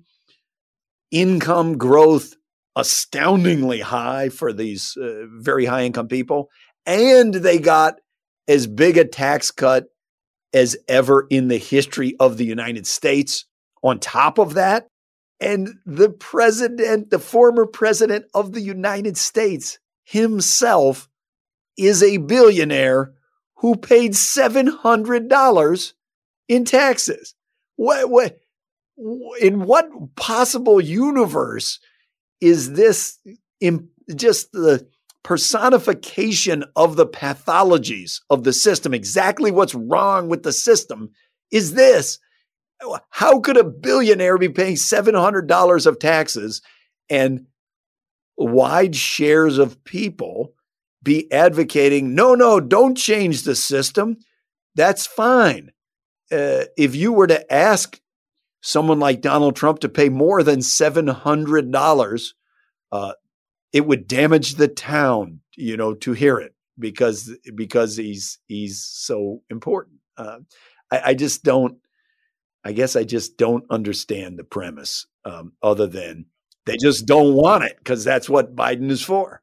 Income growth astoundingly high for these uh, very high income people. And they got as big a tax cut as ever in the history of the United States on top of that. And the president, the former president of the United States himself is a billionaire who paid seven hundred dollars in taxes. What, what, in what possible universe is this in just the personification of the pathologies of the system? Exactly what's wrong with the system is this. How could a billionaire be paying seven hundred dollars of taxes and wide shares of people be advocating, no, no, don't change the system? That's fine. Uh, if you were to ask someone like Donald Trump to pay more than seven hundred dollars, uh, it would damage the town, you know, to hear it because because he's he's so important. Uh, I, I just don't. I guess I just don't understand the premise, um, other than they just don't want it because that's what Biden is for.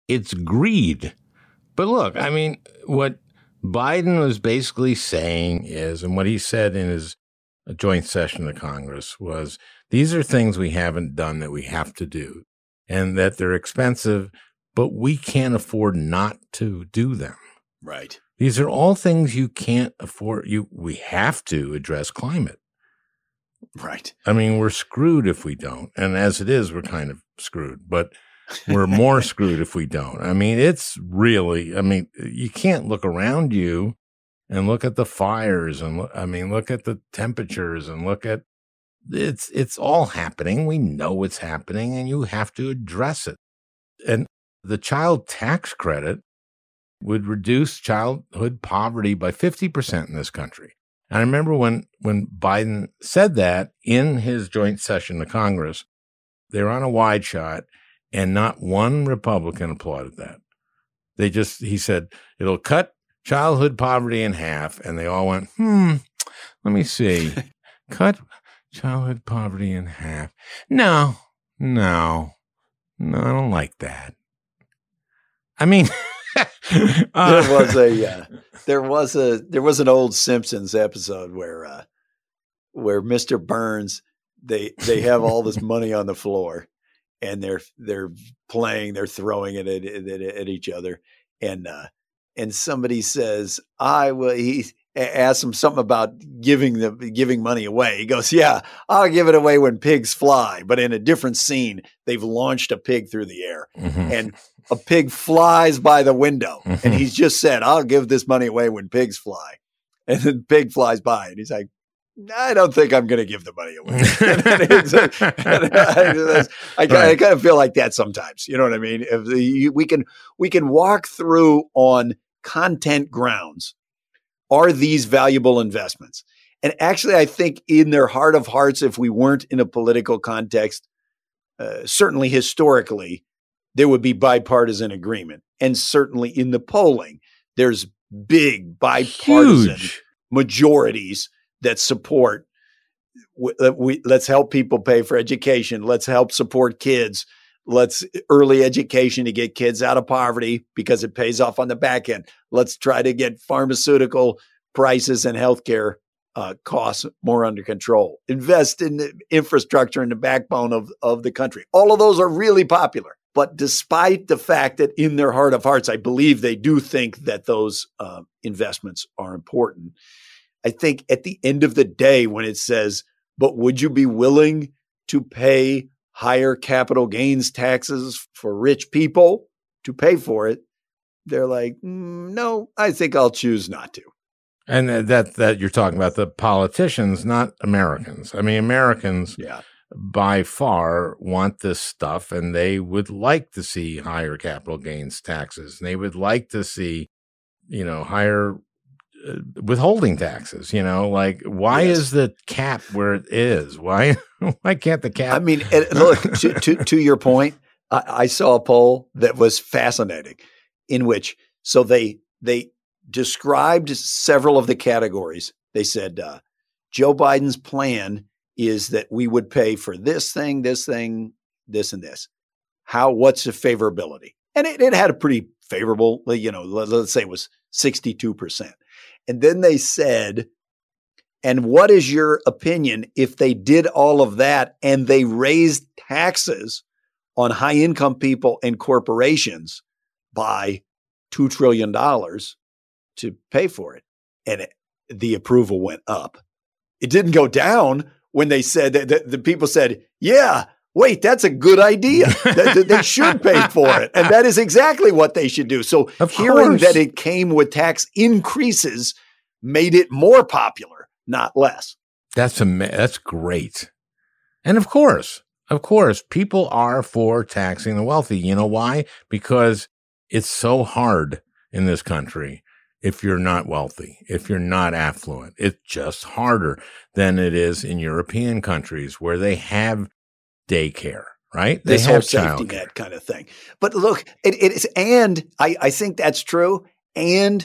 it's greed. But look, I mean, what Biden was basically saying is, and what he said in his joint session of Congress was, these are things we haven't done that we have to do, and that they're expensive, but we can't afford not to do them. Right. These are all things you can't afford. You, we have to address climate. Right. I mean, we're screwed if we don't. And as it is, we're kind of screwed, but we're more screwed if we don't. I mean, it's really, I mean, you can't look around you and look at the fires and look, I mean, look at the temperatures and look at, it's, it's all happening. We know it's happening and you have to address it. And the child tax credit would reduce childhood poverty by fifty percent in this country. And I remember when, when Biden said that in his joint session of Congress, they were on a wide shot and not one Republican applauded that. They just, he said, it'll cut childhood poverty in half. And they all went, hmm, let me see. Cut childhood poverty in half. No, no, no, I don't like that. I mean, uh, there was a, uh, there was a, there was an old Simpsons episode where, uh, where Mister Burns, they, they have all this money on the floor and they're, they're playing, they're throwing it at, at, at each other. And, uh, and somebody says, I will, he asks him something about giving the, giving money away. He goes, yeah, I'll give it away when pigs fly. But in a different scene, they've launched a pig through the air mm-hmm. and a pig flies by the window. Mm-hmm. And he's just said, I'll give this money away when pigs fly. And the pig flies by and he's like, I don't think I'm going to give the money away. I, I, I kind of feel like that sometimes. You know what I mean? If the, you, we can we can walk through on content grounds. Are these valuable investments? And actually, I think in their heart of hearts, if we weren't in a political context, uh, certainly historically, there would be bipartisan agreement. And certainly in the polling, there's big bipartisan Huge. majorities that support, we, we, let's help people pay for education. Let's help support kids. Let's early education to get kids out of poverty because it pays off on the back end. Let's try to get pharmaceutical prices and healthcare uh, costs more under control. Invest in the infrastructure and the backbone of, of the country. All of those are really popular. But despite the fact that in their heart of hearts, I believe they do think that those uh, investments are important, I think at the end of the day, when it says, but would you be willing to pay higher capital gains taxes for rich people to pay for it? They're like, mm, no, I think I'll choose not to. And that that you're talking about the politicians, not Americans. I mean, Americans yeah. by far want this stuff, and they would like to see higher capital gains taxes. And they would like to see, you know, higher uh, withholding taxes. You know, like why yes. is the cap where it is? Why why can't the cap? I mean, look to, to to your point. I, I saw a poll that was fascinating, in which so they they. described several of the categories. They said, uh, Joe Biden's plan is that we would pay for this thing, this thing, this and this. How, what's the favorability? And it, it had a pretty favorable, you know, let, let's say it was sixty-two percent. And then they said, and what is your opinion if they did all of that and they raised taxes on high income people and corporations by two trillion dollars? To pay for it. And it, the approval went up. It didn't go down when they said that the, the people said, yeah, wait, that's a good idea. that, they should pay for it. And that is exactly what they should do. So of hearing course. that it came with tax increases made it more popular, not less. That's ama- That's great. And of course, of course, people are for taxing the wealthy. You know why? Because it's so hard in this country. If you're not wealthy, if you're not affluent, it's just harder than it is in European countries where they have daycare, right? They this have whole safety childcare. net kind of thing. But look, it, it is, and I, I think that's true. And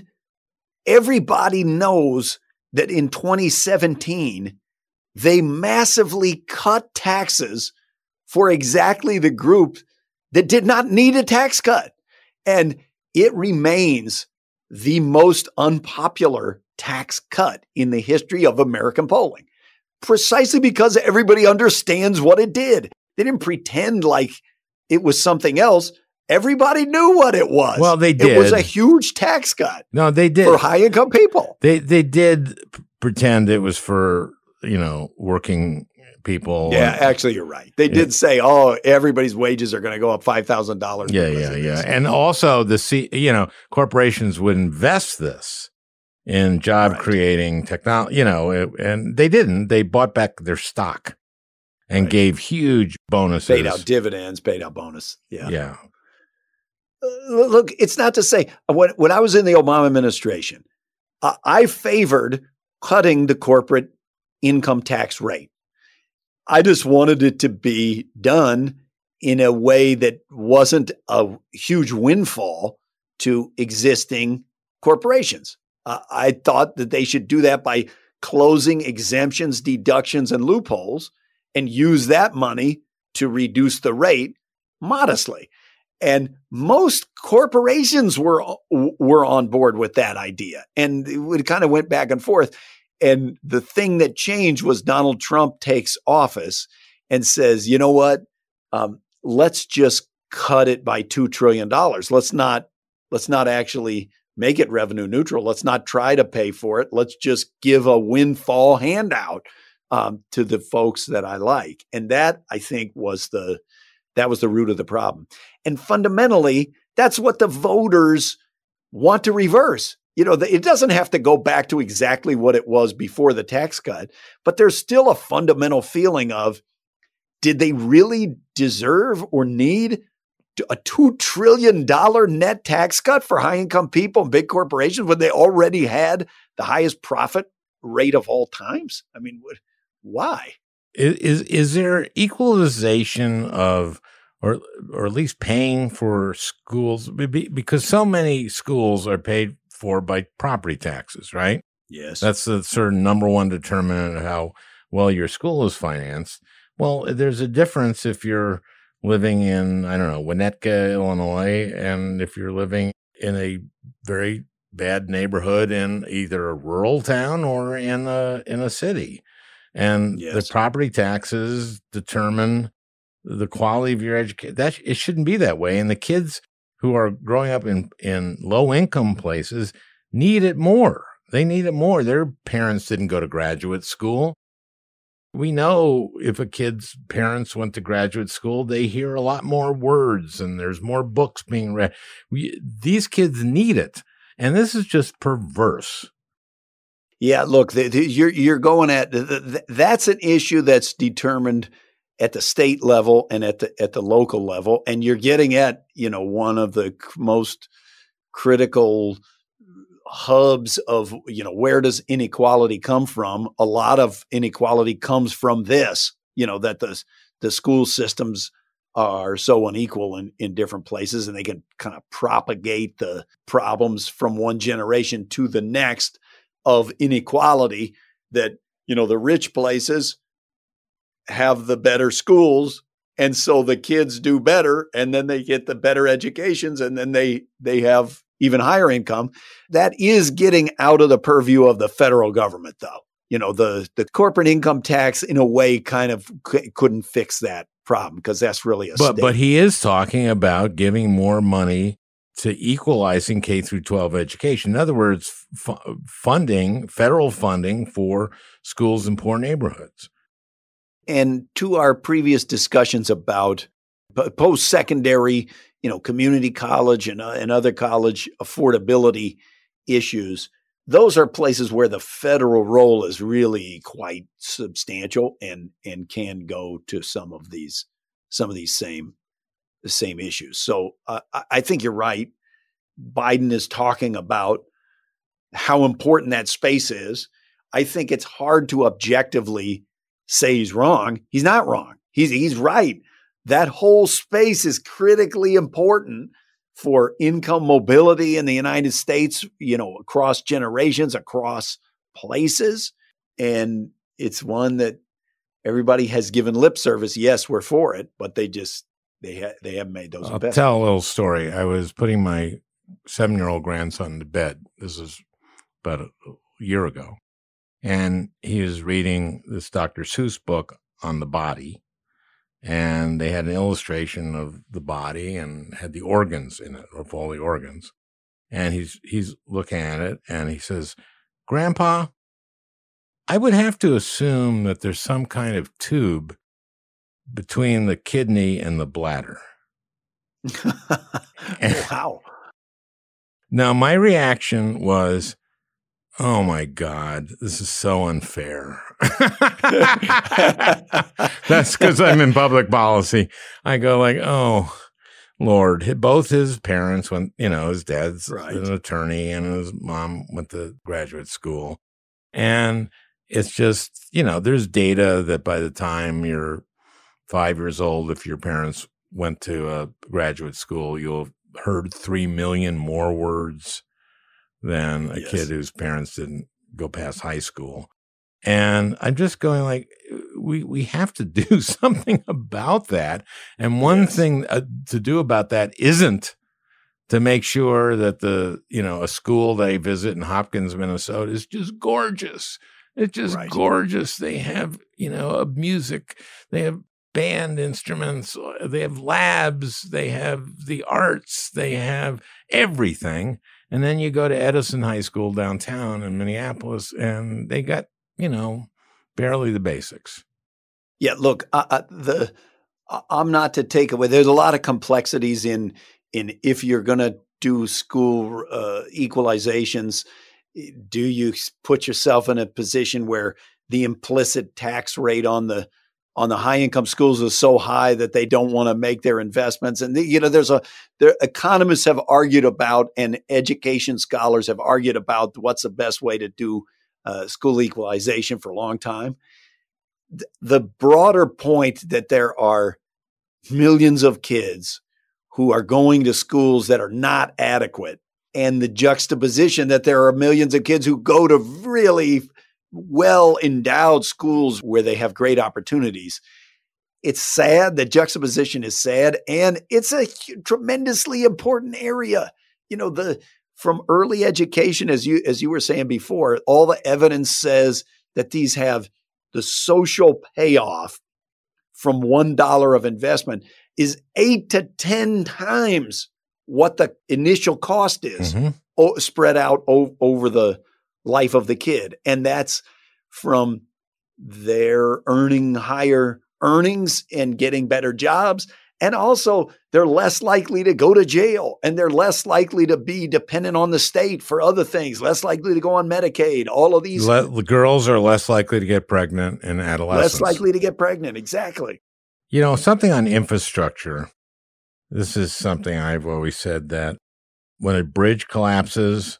everybody knows that in twenty seventeen, they massively cut taxes for exactly the group that did not need a tax cut. And it remains the most unpopular tax cut in the history of American polling, precisely because everybody understands what it did. They didn't pretend like it was something else. Everybody knew what it was. Well, they did. It was a huge tax cut. No, they did. For high-income people. They they did pretend it was for, you know, working people. Yeah, actually, you're right. They did yeah. say, oh, everybody's wages are going to go up five thousand dollars. Yeah, yeah, yeah. And also, the C, you know, corporations would invest this in job-creating right. technology, you know, and they didn't. They bought back their stock and right. gave huge bonuses. Paid out dividends, paid out bonus. Yeah. Yeah. Uh, look, it's not to say, when, when I was in the Obama administration, uh, I favored cutting the corporate income tax rate. I just wanted it to be done in a way that wasn't a huge windfall to existing corporations. Uh, I thought that they should do that by closing exemptions, deductions, and loopholes and use that money to reduce the rate modestly. And most corporations were were on board with that idea. And it kind of went back and forth. And the thing that changed was Donald Trump takes office and says, you know what, um, let's just cut it by two trillion dollars. Let's not, let's not actually make it revenue neutral. Let's not try to pay for it. Let's just give a windfall handout um, to the folks that I like. And that, I think, was the that was the root of the problem. And fundamentally, that's what the voters want to reverse. You know, it doesn't have to go back to exactly what it was before the tax cut, but there's still a fundamental feeling of, did they really deserve or need a two trillion dollars net tax cut for high-income people and big corporations when they already had the highest profit rate of all times? I mean, why? Is is there equalization of, or or at least paying for schools? Because so many schools are paid for by property taxes, right? Yes. That's the sort of number one determinant of how well your school is financed. Well, there's a difference if you're living in, I don't know, Winnetka, Illinois, and if you're living in a very bad neighborhood in either a rural town or in a in a city. And yes. the property taxes determine the quality of your education. That it shouldn't be that way. And the kids who are growing up in, in low income places need it more. They need it more. Their parents didn't go to graduate school. We know if a kid's parents went to graduate school, they hear a lot more words and there's more books being read. We, these kids need it. And this is just perverse. Yeah, look, the, the, you're you're going at the, the, that's an issue that's determined at the state level and at the at the local level, and you're getting at, you know, one of the most critical hubs of, you know, where does inequality come from? A lot of inequality comes from this, you know, that the the school systems are so unequal in, in different places, and they can kind of propagate the problems from one generation to the next of inequality, that, you know, the rich places have the better schools, and so the kids do better, and then they get the better educations, and then they they have even higher income. That is getting out of the purview of the federal government, though. You know, the the corporate income tax, in a way, kind of c- couldn't fix that problem, because that's really a but state. But he is talking about giving more money to equalizing K through twelve education. In other words, f- funding, federal funding for schools in poor neighborhoods. And to our previous discussions about p- post-secondary, you know, community college and, uh, and other college affordability issues, those are places where the federal role is really quite substantial and and can go to some of these some of these same the same issues. So uh, I think you're right. Biden is talking about how important that space is. I think it's hard to objectively say he's wrong. He's not wrong. He's he's right. That whole space is critically important for income mobility in the United States, you know, across generations, across places. And it's one that everybody has given lip service. Yes, we're for it, but they just they ha- they haven't made those I'll investments. tell a little story. I was putting my seven-year-old grandson to bed. This is about a year ago. And he was reading this Doctor Seuss book on the body. And they had an illustration of the body and had the organs in it, of all the organs. And he's he's looking at it and he says, Grandpa, I would have to assume that there's some kind of tube between the kidney and the bladder. Wow. Now, my reaction was, oh my God, this is so unfair. That's because I'm in public policy. I go like, oh, Lord, both his parents went, you know, his dad's Right. an attorney and his mom went to graduate school. And it's just, you know, there's data that by the time you're five years old, if your parents went to a graduate school, you'll have heard three million more words than a Yes. kid whose parents didn't go past high school. And I'm just going like, we we have to do something about that. And one Yes. thing uh, to do about that isn't to make sure that the, you know, a school they visit in Hopkins, Minnesota is just gorgeous. It's just Right. gorgeous. They have, you know, a music, they have band instruments, they have labs, they have the arts, they have everything. And then you go to Edison High School downtown in Minneapolis, and they got, you know, barely the basics. Yeah, look, I, I, the I- I'm not to take away. There's a lot of complexities in in if you're going to do school uh, equalizations. Do you s- put yourself in a position where the implicit tax rate on the on the high income schools is so high that they don't want to make their investments? And the, you know, there's a there economists have argued about, and education scholars have argued about what's the best way to do uh, school equalization for a long time. Th- The broader point that there are millions of kids who are going to schools that are not adequate, and the juxtaposition that there are millions of kids who go to really well endowed schools where they have great opportunities. It's sad. The juxtaposition is sad, and it's a hu- tremendously important area. You know, the from early education, as you as you were saying before, all the evidence says that these have the social payoff from one dollar of investment is eight to ten times what the initial cost is Mhm. o- spread out o- over the life of the kid. And that's from their earning higher earnings and getting better jobs. And also they're less likely to go to jail, and they're less likely to be dependent on the state for other things, less likely to go on Medicaid, all of these, Le- the girls are less likely to get pregnant in adolescence. less likely to get pregnant. Exactly. You know, something on infrastructure. This is something I've always said, that when a bridge collapses,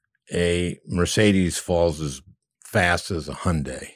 a Mercedes falls as fast as a Hyundai.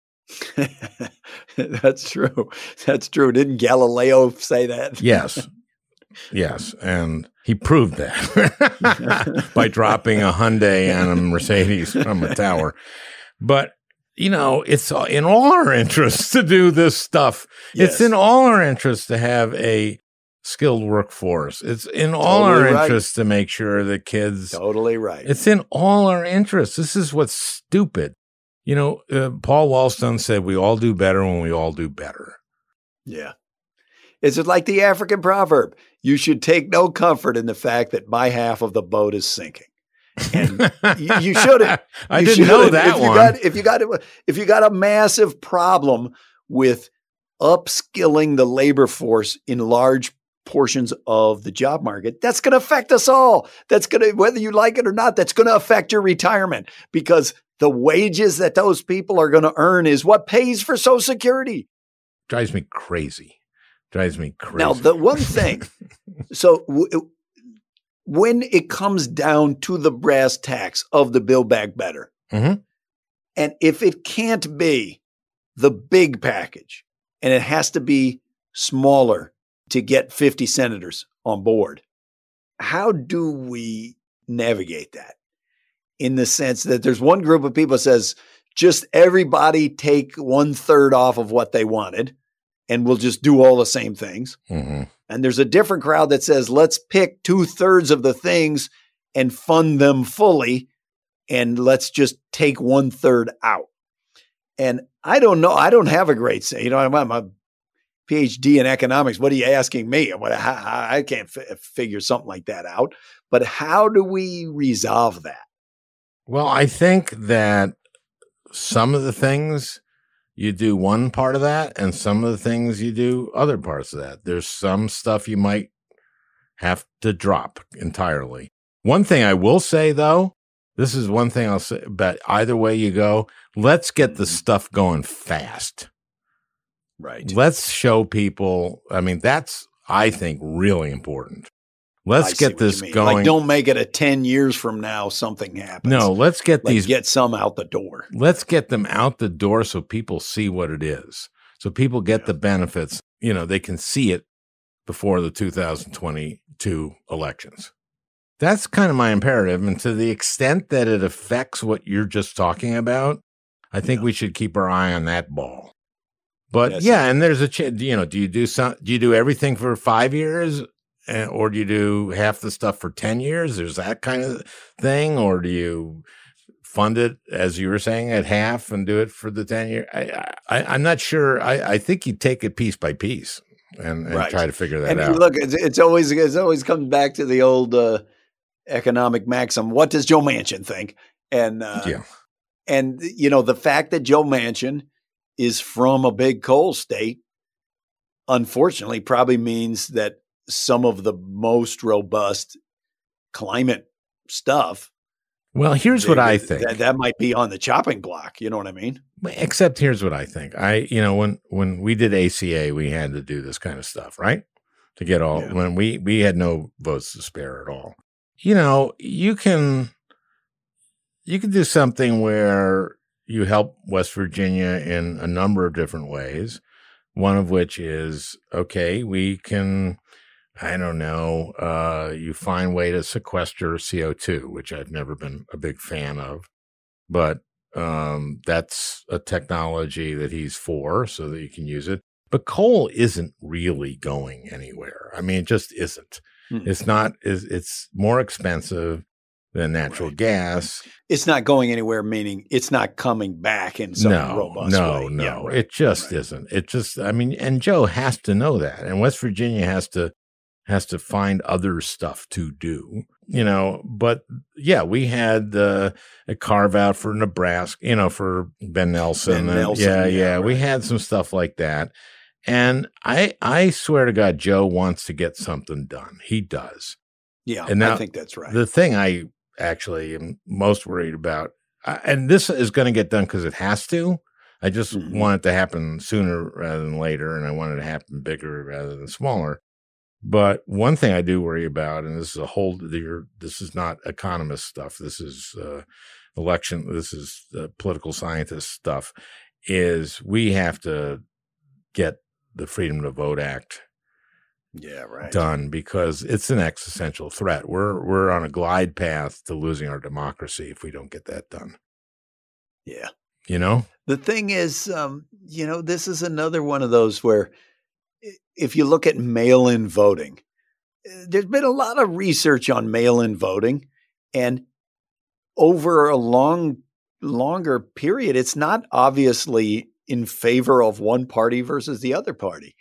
That's true. That's true. Didn't Galileo say that? Yes. Yes. And he proved that by dropping a Hyundai and a Mercedes from a tower. But, you know, it's in all our interests to do this stuff. Yes. It's in all our interests to have a skilled workforce. It's in all Totally our right. interests to make sure that kids, Totally right. it's in all our interests. This is what's stupid. You know, uh, Paul Wellstone said, we all do better when we all do better. Yeah. It's just like the African proverb. You should take no comfort in the fact that my half of the boat is sinking. And you, you shouldn't. I You didn't know shouldn't. that if you one. Got, if you got if you got a massive problem with upskilling the labor force in large portions of the job market, that's going to affect us all. That's going to, whether you like it or not, that's going to affect your retirement, because the wages that those people are going to earn is what pays for Social Security. Drives me crazy. Drives me crazy. Now, the one thing, so w- when it comes down to the brass tacks of the Build Back Better, Mhm. and if it can't be the big package, and it has to be smaller to get fifty senators on board, how do we navigate that? In the sense that there's one group of people that says, just everybody take one third off of what they wanted, and we'll just do all the same things. Mhm. And there's a different crowd that says, let's pick two thirds of the things and fund them fully. And let's just take one third out. And I don't know. I don't have a great say. You know, I'm, I'm a P H D in economics. What are you asking me? What, I, I can't f- figure something like that out. But how do we resolve that? Well, I think that some of the things you do one part of that, and some of the things you do other parts of that. There's some stuff you might have to drop entirely. One thing I will say, though, this is one thing I'll say, but either way you go, let's get the stuff going fast. Right. Let's show people. I mean, that's, I think, really important. Let's get this going. Like, don't make it a ten years from now something happens. No, let's get like, these. Get some out the door. Let's get them out the door so people see what it is. So people get yeah. the benefits. You know, they can see it before the two thousand twenty-two elections. That's kind of my imperative. And to the extent that it affects what you're just talking about, I think yeah. we should keep our eye on that ball. But yes. yeah, and there's a ch- you know, do you do some? Do you do everything for five years? Or do you do half the stuff for ten years? There's that kind of thing. Or do you fund it, as you were saying, at half and do it for the ten years? I, I, I'm not sure. I, I think you take it piece by piece and, and right. try to figure that and out. Look, it's, it's always it's always comes back to the old uh, economic maxim. What does Joe Manchin think? And uh, yeah. and you know, the fact that Joe Manchin is from a big coal state, unfortunately, probably means that some of the most robust climate stuff. Well, here's they, what I think. That, that might be on the chopping block. You know what I mean? Except here's what I think. I, you know, when, when we did A C A, we had to do this kind of stuff, right? To get all, yeah. when we, we had no votes to spare at all. You know, you can, you can do something where you help West Virginia in a number of different ways. One of which is, okay, we can, I don't know, uh, you find a way to sequester C O two, which I've never been a big fan of. But um, that's a technology that he's for so that you can use it. But coal isn't really going anywhere. I mean, it just isn't. Hmm. It's not, it's, it's more expensive than natural right. gas. It's not going anywhere, meaning it's not coming back in some no, robust no, way. No, yeah, no, right. It just right. isn't. It just, I mean, and Joe has to know that. And West Virginia has to, has to find other stuff to do, you know, but yeah, we had uh, a carve out for Nebraska, you know, for Ben Nelson. Ben and, Nelson yeah, yeah, yeah. Right. We had some stuff like that. And I, I swear to God, Joe wants to get something done. He does. Yeah, and now, I think that's right. The thing I actually am most worried about, uh, and this is going to get done because it has to. I just mm-hmm. want it to happen sooner rather than later, and I want it to happen bigger rather than smaller. But one thing I do worry about, and this is a whole, this is not economist stuff. This is uh, election. This is uh, political scientist stuff. Is we have to get the Freedom to Vote Act, yeah, right, done because it's an existential threat. We're we're on a glide path to losing our democracy if we don't get that done. Yeah, you know. The thing is, um, you know, this is another one of those where, if you look at mail-in voting, there's been a lot of research on mail-in voting, and over a long, longer period, it's not obviously in favor of one party versus the other party.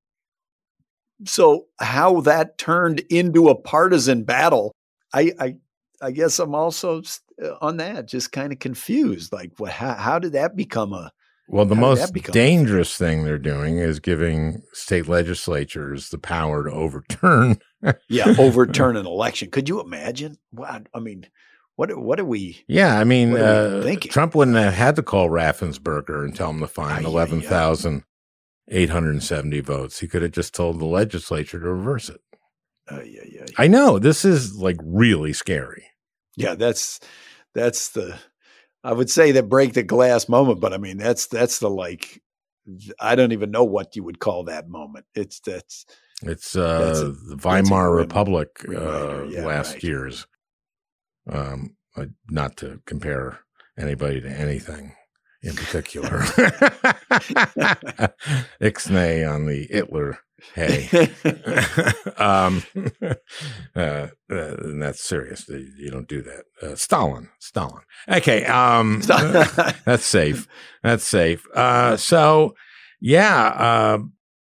So how that turned into a partisan battle, I, I, I guess I'm also on that, just kind of confused. Like, what? How, how did that become a? Well, the most dangerous thing they're doing is giving state legislatures the power to overturn. yeah, overturn an election. Could you imagine? What I mean, what what are we? Yeah, I mean, uh, Trump wouldn't have had to call Raffensperger and tell him to find eleven thousand eight hundred seventy votes. He could have just told the legislature to reverse it. Uh, yeah, yeah, yeah. I know this is like really scary. Yeah, that's that's the. I would say the break the glass moment, but I mean, that's, that's the, like, I don't even know what you would call that moment. It's, that's, it's, uh, that's a, the Weimar Republic, uh, yeah, last right. years. Um, not to compare anybody to anything, in particular. Ixnay on the Hitler. Hey, um, uh, uh, and that's serious. You don't do that. Uh, Stalin, Stalin. Okay, um, that's safe. That's safe. Uh, so, yeah, uh,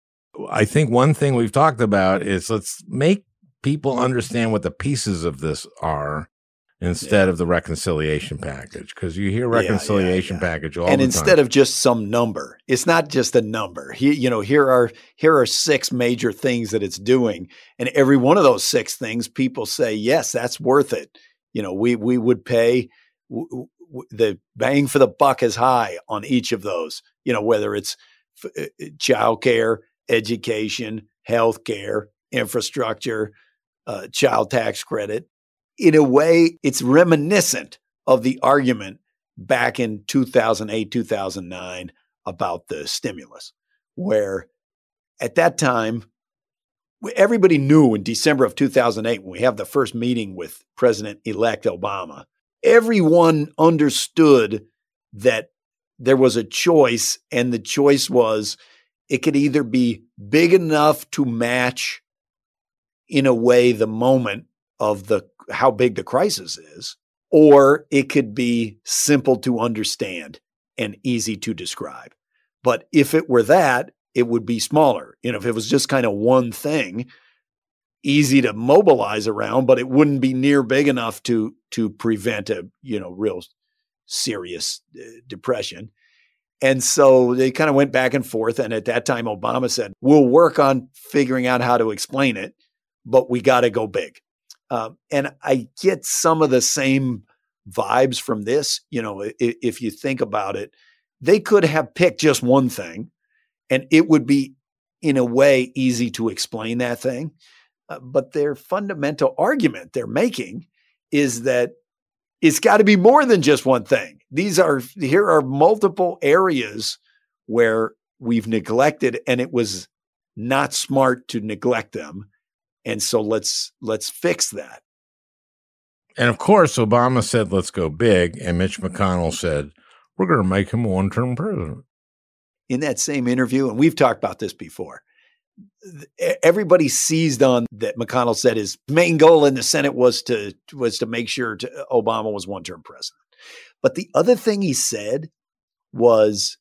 I think one thing we've talked about is let's make people understand what the pieces of this are instead yeah. of the reconciliation package, because you hear reconciliation yeah, yeah, yeah. package all and the time. And instead of just some number, it's not just a number. He, you know, here are here are six major things that it's doing, and every one of those six things, people say, yes, that's worth it. You know, we we would pay w- w- the bang for the buck is high on each of those. You know, whether it's f- childcare, education, healthcare, infrastructure, uh, child tax credit. In a way, it's reminiscent of the argument back in two thousand eight, two thousand nine about the stimulus, where at that time, everybody knew in December of two thousand eight, when we have the first meeting with President-elect Obama, everyone understood that there was a choice, and the choice was it could either be big enough to match in a way the moment of the how big the crisis is, or it could be simple to understand and easy to describe. But if it were that, it would be smaller. You know, if it was just kind of one thing, easy to mobilize around, but it wouldn't be near big enough to to prevent a, you know, real serious uh, depression. And so they kind of went back and forth. And at that time, Obama said, we'll work on figuring out how to explain it, but we got to go big. Um, and I get some of the same vibes from this. You know, if, if you think about it, they could have picked just one thing and it would be, in a way, easy to explain that thing. Uh, but their fundamental argument they're making is that it's got to be more than just one thing. These are, here are multiple areas where we've neglected, and it was not smart to neglect them. And so let's let's fix that. And of course, Obama said, let's go big. And Mitch McConnell said, we're going to make him a one-term president. In that same interview, and we've talked about this before, everybody seized on that McConnell said his main goal in the Senate was to was to make sure to, Obama was one-term president. But the other thing he said was,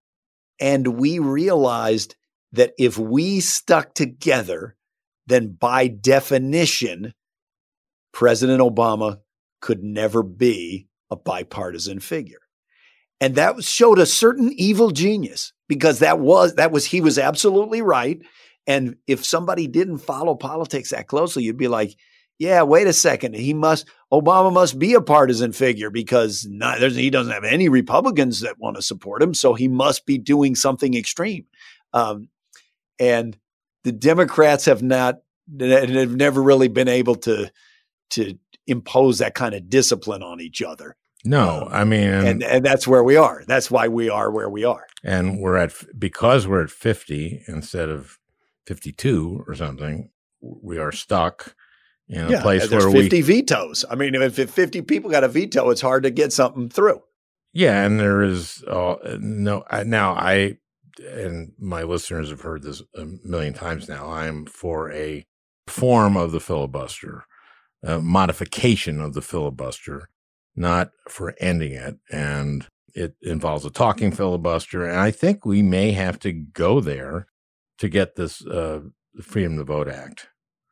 and we realized that if we stuck together, then by definition, President Obama could never be a bipartisan figure. And that showed a certain evil genius, because that was, that was, he was absolutely right. And if somebody didn't follow politics that closely, you'd be like, yeah, wait a second. He must, Obama must be a partisan figure, because not, there's, he doesn't have any Republicans that want to support him. So he must be doing something extreme. Um, and the Democrats have not, have never really been able to, to impose that kind of discipline on each other. No, I mean, and, and and that's where we are. That's why we are where we are. And we're at, because we're at fifty instead of fifty-two or something, we are stuck in a yeah, place there's where fifty we, vetoes. I mean, if fifty people got a veto, it's hard to get something through. Yeah, and there is uh, no now. I and my listeners have heard this a million times now. I am for a form of the filibuster, a modification of the filibuster, not for ending it. And it involves a talking filibuster. And I think we may have to go there to get this uh, Freedom to Vote Act.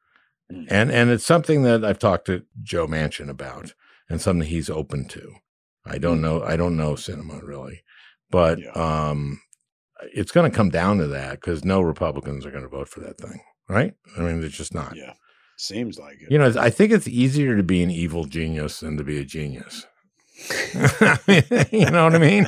And and it's something that I've talked to Joe Manchin about, and something he's open to. I don't know. I don't know Sinema really, but yeah. um, it's going to come down to that, because no Republicans are going to vote for that thing, right? I mean, it's just not. Yeah, seems like it. You know, I think it's easier to be an evil genius than to be a genius. You know what I mean?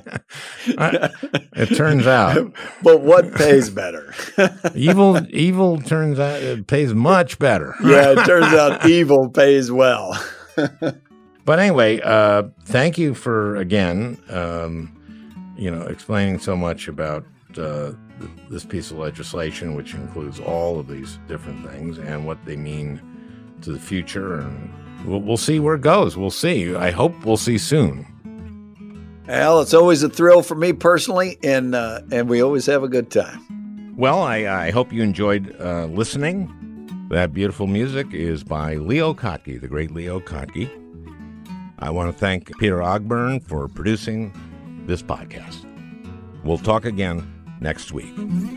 It turns out. But what pays better? evil, evil turns out it pays much better. Yeah, it turns out evil pays well. But anyway, uh, thank you for, again, um, you know, explaining so much about uh, this piece of legislation, which includes all of these different things and what they mean to the future. And we'll, we'll see where it goes. We'll see. I hope we'll see soon. Al, it's always a thrill for me personally, and uh, and we always have a good time. Well, I, I hope you enjoyed uh, listening. That beautiful music is by Leo Kottke, the great Leo Kottke. I want to thank Peter Ogburn for producing this podcast. We'll talk again next week.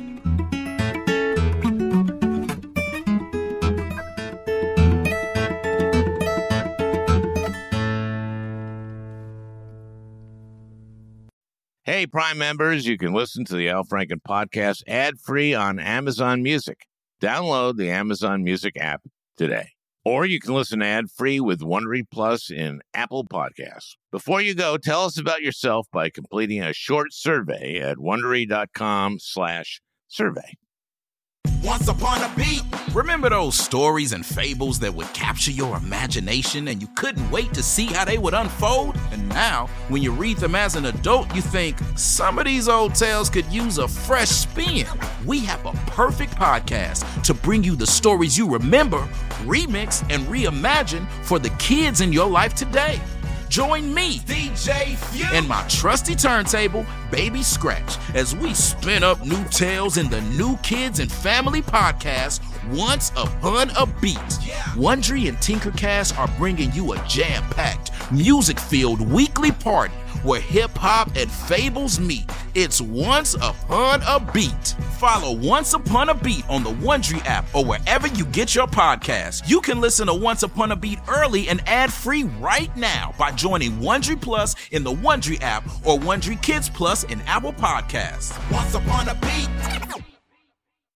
Hey, Prime members, you can listen to the Al Franken podcast ad-free on Amazon Music. Download the Amazon Music app today. Or you can listen ad-free with Wondery Plus in Apple Podcasts. Before you go, tell us about yourself by completing a short survey at Wondery.com slash survey. Once upon a beat. Remember those stories and fables that would capture your imagination and you couldn't wait to see how they would unfold? And now, when you read them as an adult, you think, some of these old tales could use a fresh spin. We have a perfect podcast to bring you the stories you remember, remix, and reimagine for the kids in your life today. Join me, D J Few, and my trusty turntable, Baby Scratch, as we spin up new tales in the New Kids and Family podcast, Once Upon a Beat. Yeah. Wondery and Tinkercast are bringing you a jam-packed, music-filled weekly party where hip-hop and fables meet. It's Once Upon a Beat. Follow Once Upon a Beat on the Wondery app or wherever you get your podcasts. You can listen to Once Upon a Beat early and ad-free right now by joining Wondery Plus in the Wondery app or Wondery Kids Plus in Apple Podcasts. Once Upon a Beat.